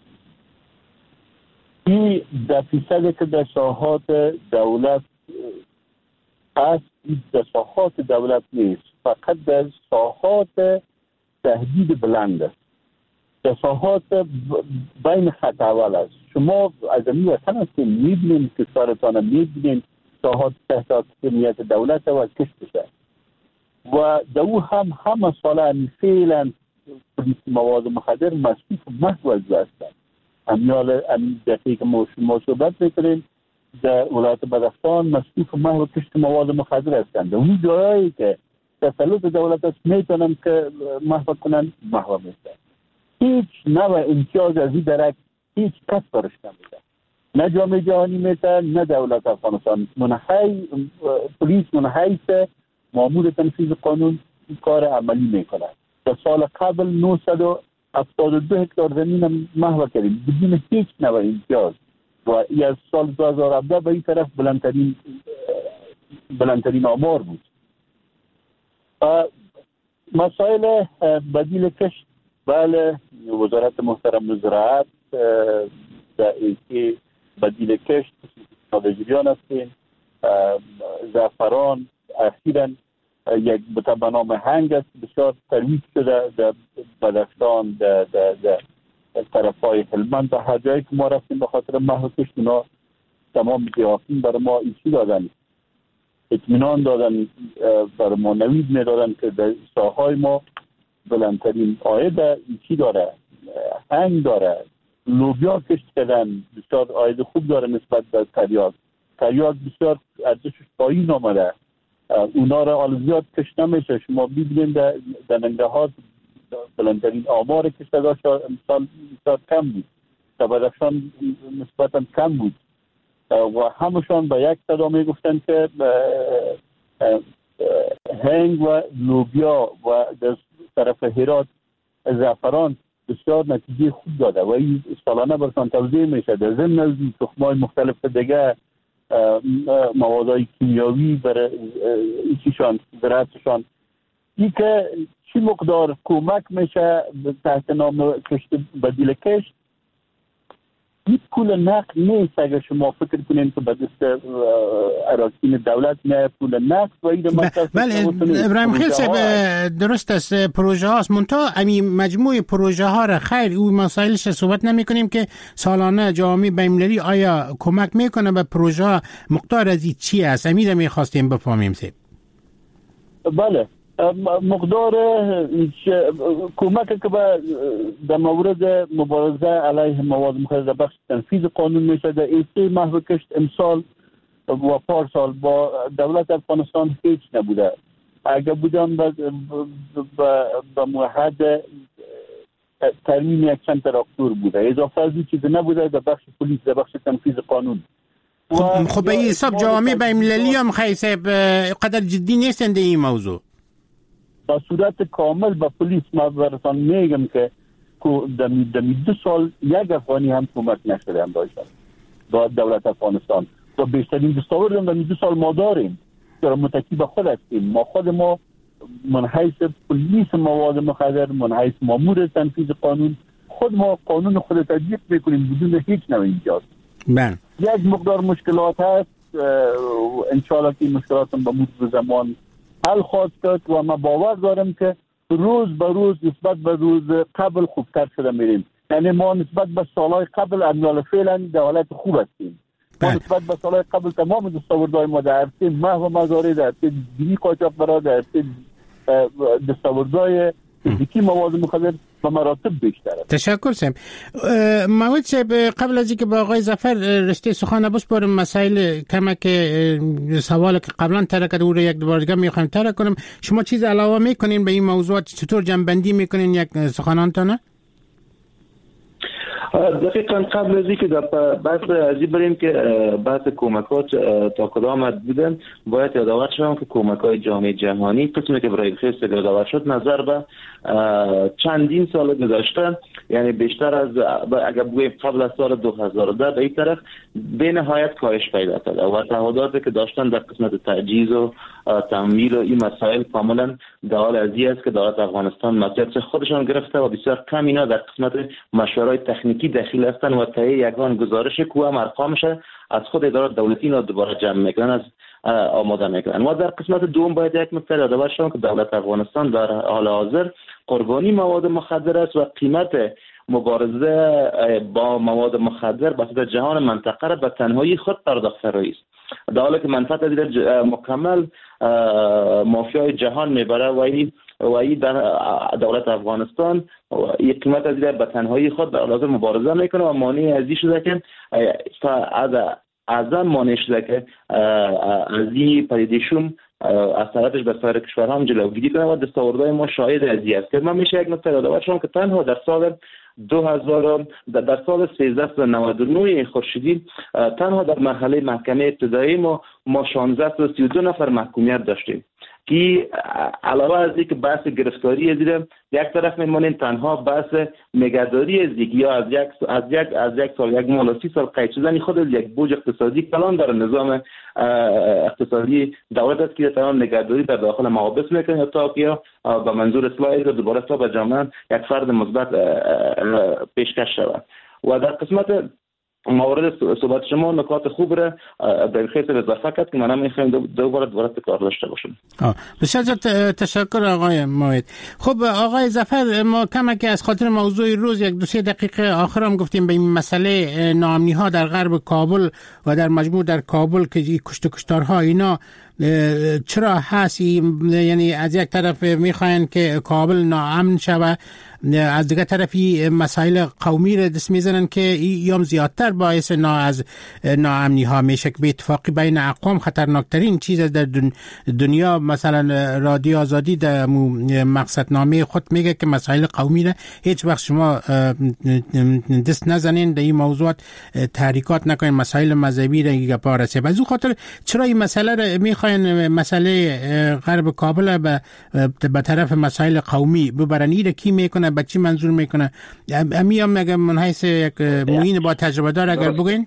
این 10% که در ساحات دولت هست، این در ساحات دولت نیست، فقط در ساحات تهدید بلند است، در ساحات بین خط اول است. شما از این وطن هستین، میبینین کشورتان، میبینین ساحات تحت حاکمیت دولت و کشت شد و در او همه سالان فعلا پلیس مواد مخدر مسئول محو از هستند. همین دقیقه ما صحبت میکنیم در ولایت بدخشان مسئول محو کشت مواد مخدر هستند. اون جایی که تسلط دولت است میتونن که محو کنن محو میشن. هیچ نوع امتیاز از این درک هیچ کس برش نمیده، نه جامعه جهانی میده نه دولت افغانستان. پلیس منحیث مامور تنفیذ قانون کار عملی میکنه. در سال قبل 972 هکتار زمین محو کردیم بدون هیچ نوع امتیاز و از سال 2017 به این طرف بلندترین آمار بود. مسائل بدیل کشت، بله وزارت محترم زراعت در اینکه بدیل کشت نادجریان هستین. زعفران اخیراً یک به نام هنگ است بسیار ترویج شده در بدخشان، در طرفای هلمند، در هر جایی که ما رفتیم به خاطر محو کشت اونا تمام دیافین برای ما ایچی دادن، اطمینان دادن، برای ما نوید میدادن که در ساحای ما بلندترین عاید ایچی داره، هنگ داره، لوبیا کشت کردن بسیار عاید خوب داره نسبت به تریاک بسیار ارزشش پایین آمده. اونا را حال زیاد کشت نمیشه. شما ببینید در ننگرهار بلندترین آمار کشتگاه امسال کم بود، در بدخشان نسبتا کم بود و همشان به یک صدا میگفتن که هنگ و لوبیا و در طرف هرات زعفران بسیار نتیجه خوب داده و این سالانه برشان توضیح میشه. در ضمن از تخم‌های مختلف دیگه، موادهای کیمیاوی برای ایشان زراعتشان، این که چی مقدار کمک میشه تحت نام کشت بدیل کشت، این پول نقد نیست. اگر شما فکر کنین که به دست اراکین دولت نه پول نقد و این بله ابراهیم خیل صاحب درست است، پروژه هاست منتها امی مجموع پروژه ها را خیر او مسائلش صحبت نمی کنیم که سالانه جامعه بین‌المللی آیا کمک میکنه به پروژه ها، مقدار از این چی است؟ امی را میخواستیم بفهمیم. بله مقدار کمک که به در مورد مبارزه علیه مواد مخدر در بخش تنفیذ قانون میشه در ایسته محو کشت امسال و پارسال با دولت افغانستان هیچ نبوده. اگر بودن به موحد ترمیم یک چند تراکتور بوده، اضافه از این چیز نبوده در بخش پلیس، در بخش تنفیذ قانون. خب به این حساب جامعه بین‌المللی هم خیلی قدر جدی نیستند این موضوع. با صورت کامل با پلیس ما براتون میگم که در 2 سال یک افغانی هم کمک نشده هم داشتن با دولت افغانستان و بیشترین دستاورد هم در 2 سال ما داریم که متکی به خود هستیم. ما خود ما من حیث پلیس مواد مخدر، من حیث مامور تنفیذ قانون، خود ما قانون خود تطبیق میکنیم بدون هیچ نوع ایجاد. یک مقدار مشکلات هست، انشاءالله که مشکلات هم به مرور زمان حل خواهد کرد و ما باور دارم که روز به روز نسبت به روز قبل خوبتر شده میریم. یعنی ما نسبت به سالهای قبل امیال فعلا در حالت خوب هستیم. ما نسبت به سالهای قبل تمام دستاوردهای ما در عرصه محو مزارع، در عرصه دینی قاچاقبرا، در عرصه دستاوردهای فیزیکی مواد مخدر به مراتب بیشتره. تشکر سم. مواد صاحب، قبل از اینکه با آقای ظفر رشته سخن بسپارم، مسائل کمک سوال که قبلا طرح کرده او رو یک دوباره دیگه میخوایم طرح کنم. شما چیز علاوه میکنین به این موضوعات؟ چطور جنبندی میکنین یک سخنانتانه؟ دقیقاً قبل از اینکه در بحث ازی بریم که بحث کمکات تا کدام حد بودن، باید یادآور شوم که کمک‌های جامعه جهانی قسمی که برای خیست یادآور شد نظر به چندین سال گذشته، یعنی بیشتر از اگر بگوییم قبل از سال 2010 به این طرف به نهایت کاهش پیدا کرده و تعهداتی که داشتن در قسمت تجهیز و تمویل و این مسائل کاملا در حال ازی است که دولت افغانستان مسئولیت خودشان گرفته و بسیار کم اینا در قسمت مشورهای تکنیکی داخل هستند و تهیه یگان گزارش کوه ارقامش از خود ادارات دولتی اینا دوباره جمع میکنن، از آماده میکنن. و در قسمت دوم باید یک نکته یادآور شوم که دولت افغانستان در حال حاضر قربانی مواد مخدر است و قیمت مبارزه با مواد مخدر بسیار جهان منطقه را به تنهایی خود پرداخته است، در حالی که منفعت از مکمل مافیای جهان میبره و این در دولت افغانستان این قیمت از به تنهایی خود در حال مبارزه میکنه و مانع ازی شده که اعظم مانع شده که از این پدیده شوم از طرفش به سایر کشورها هم جلوگیری کنه و دستاوردهای ما شاهد ازی است. که من میشه یک نکته یادآور شوم که تنها در سال 1399 خورشیدی تنها در مرحله محکمه ابتدایی ما 1632 نفر محکومیت داشتیم که علاوه از اینکه بحث گرفتاری ازیده یک طرف میمونیم تنها بحث نگهداری ازیده یا از یک سال یک ماه 30 سال قید شدن خود یک بوج اقتصادی کلان در نظام اقتصادی دولت است که تمام نگهداری در داخل محابس میکنه تا که به منظور اصلاح دوباره تا به جامعه یک فرد مثبت پیشکش شود. و در قسمت مورد صحبت شما نکات خوب را در خیلی اضافه کرد که منم میخوایم دوباره تکرار داشته باشم. بسیار تشکر آقای موید. خب آقای ظفر، ما کمک از خاطر موضوع روز 1-2 دقیقه آخر هم گفتیم به این مسئله ناامنی ها در غرب کابل و در مجموع در کابل که کشت و کشتارها اینا چرا هست؟ یعنی از یک طرف میخواین که کابل ناامن شوه، از دیگه طرفی مسائل قومی را دست میزنن که یام زیادتر باعث ناامنی ها میشه که به اتفاقی بین اقوام خطرناکترین چیز در دنیا. مثلا رادیو آزادی در مقصدنامه خود میگه که مسائل قومی را هیچ وقت شما دست نزنین، در این موضوعات تحریکات نکنین، مسائل مذهبی را گپا رسه. از اون خاطر چرا این مسئله را میخواین مسئله غرب کابل به طرف مسائل قومی ببرن؟ این کی میکنه؟ به چی منظور میکنه؟ امی هم اگر من حیث یک معین با تجربه دار اگر بگوین.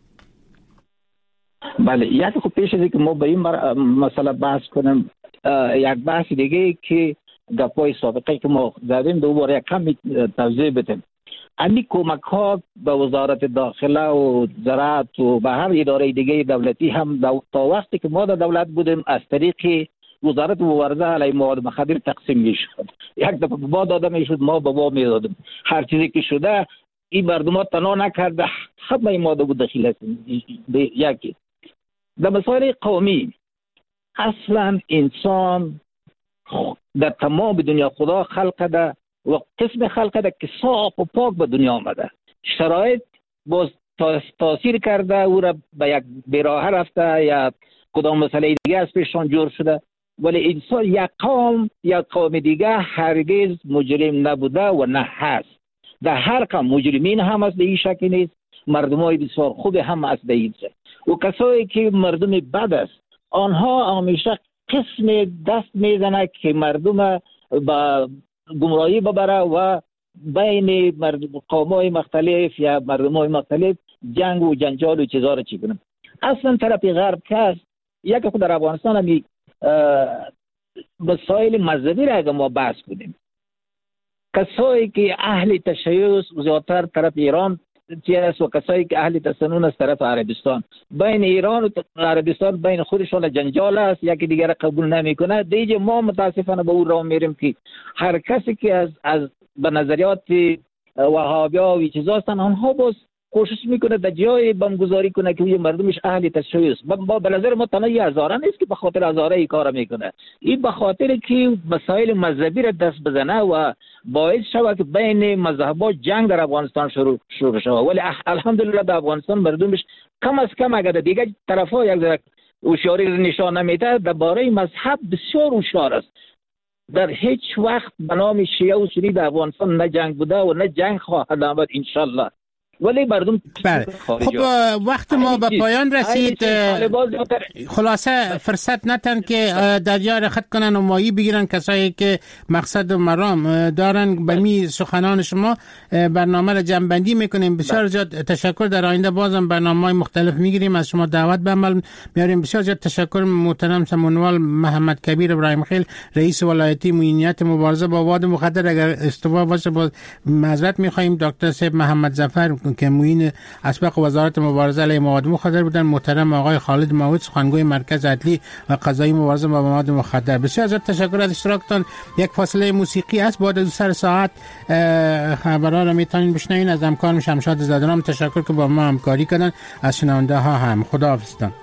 بله، یک خب پیش از که ما به این مسئله بحث کنم، یک بحث دیگه که گپای سابقه که ما زدیم دوباره یک کمی توضیح بدیم. امی کمک ها به وزارت داخله و زراعت و به هر اداره دیگه دولتی هم تا وقتی که ما در دولت بودیم از طریق وزارت مبارزه علیه مواد مخدر تقسیم میشد. یک دفعه با داده میشد، ما به با میدادیم. هر چیزی که شده این مردم ها تنها نکرده، همه این ماده بود داخل هست. یکی در مسائل قومی اصلا انسان در تمام دنیا خدا خلق کرده و قسم خلق کرده که صاف و پاک به دنیا آمده. شرایط باز تاثیر کرده او را به یک بیراه رفته یا کدام مسئله دیگه از پیششان جور شده، ولی انسان یک قوم دیگه هرگز مجرم نبوده و نه هست. در هر قوم مجرمین هم از این شکل نیست، مردمای بسیار خوب هم از این شکل. و کسایی که مردم بد است آنها همیشه قسم دست میزنه که مردم با گمراهی ببره و بین قومای مختلف یا مردمای مختلف جنگ و جنجال و چیزا رو چی کنن. اصلا طرف غرب که است، یک خود در افغانستان همی مسائل مذهبی را اگر ما بحث کنیم، کسایی که اهل تشیع زیادتر طرف ایران است و کسایی که اهل تسنن از طرف عربستان، بین ایران و عربستان بین خودشان جنجال است، یکی دیگر را قبول نمیکنه. دیگه ما متاسفانه به اون راه میریم که هر کسی که از به نظریات وهابیا و چیزا هستن، آنها باز کوشش میکنه در جای بمگذاری کنه که مردمش اهل تشیع است. به نظر ما تنها هزاره نیست که به خاطر هزاره این کار میکنه، این به خاطر که مسائل مذهبی را دست بزنه و باعث شود که بین مذهب‌ها جنگ در افغانستان شروع شود. ولی الحمدلله در افغانستان مردمش کم از کم اگر دیگه طرفا یک ذره هوشیاری نشان نمیده، درباره مذهب بسیار هوشیار است. در هیچ وقت به نام شیعه و سنی در افغانستان نه جنگ بوده و نه جنگ خواهد آمد انشالله. ولی مردم خب وقت ما به پایان رسید. خلاصه فرصت نتن که دریا را خط کنن و ماهی بگیرن کسایی که مقصد و مرام دارن. به می سخنان شما برنامه را جمع‌بندی میکنیم. بسیار زیاد تشکر. در آینده بازم برنامه‌های مختلف میگیریم، از شما دعوت به عمل میاریم. بسیار زیاد تشکر. محترم سمونوال محمد کبیر ابراهیم خیل، رئیس ولایتی معینیت مبارزه با مواد مخدر، اگر استوا باشه باز معذرت میخواهیم. دکتر صاحب محمد ظفر که معین اسبق وزارت مبارزه علیه مواد مخدر بودن. محترم آقای خالد ماوود، سخنگوی مرکز عدلی و قضایی مبارزه با مواد مخدر. بسیار زیاد تشکر از اشتراکتان. یک فاصله موسیقی است، بعد از سر ساعت خبرها را میتونین بشنوین. از همکارم شمشاد زادرام تشکر که با ما همکاری کردن. از شنونده ها هم خداحافظ.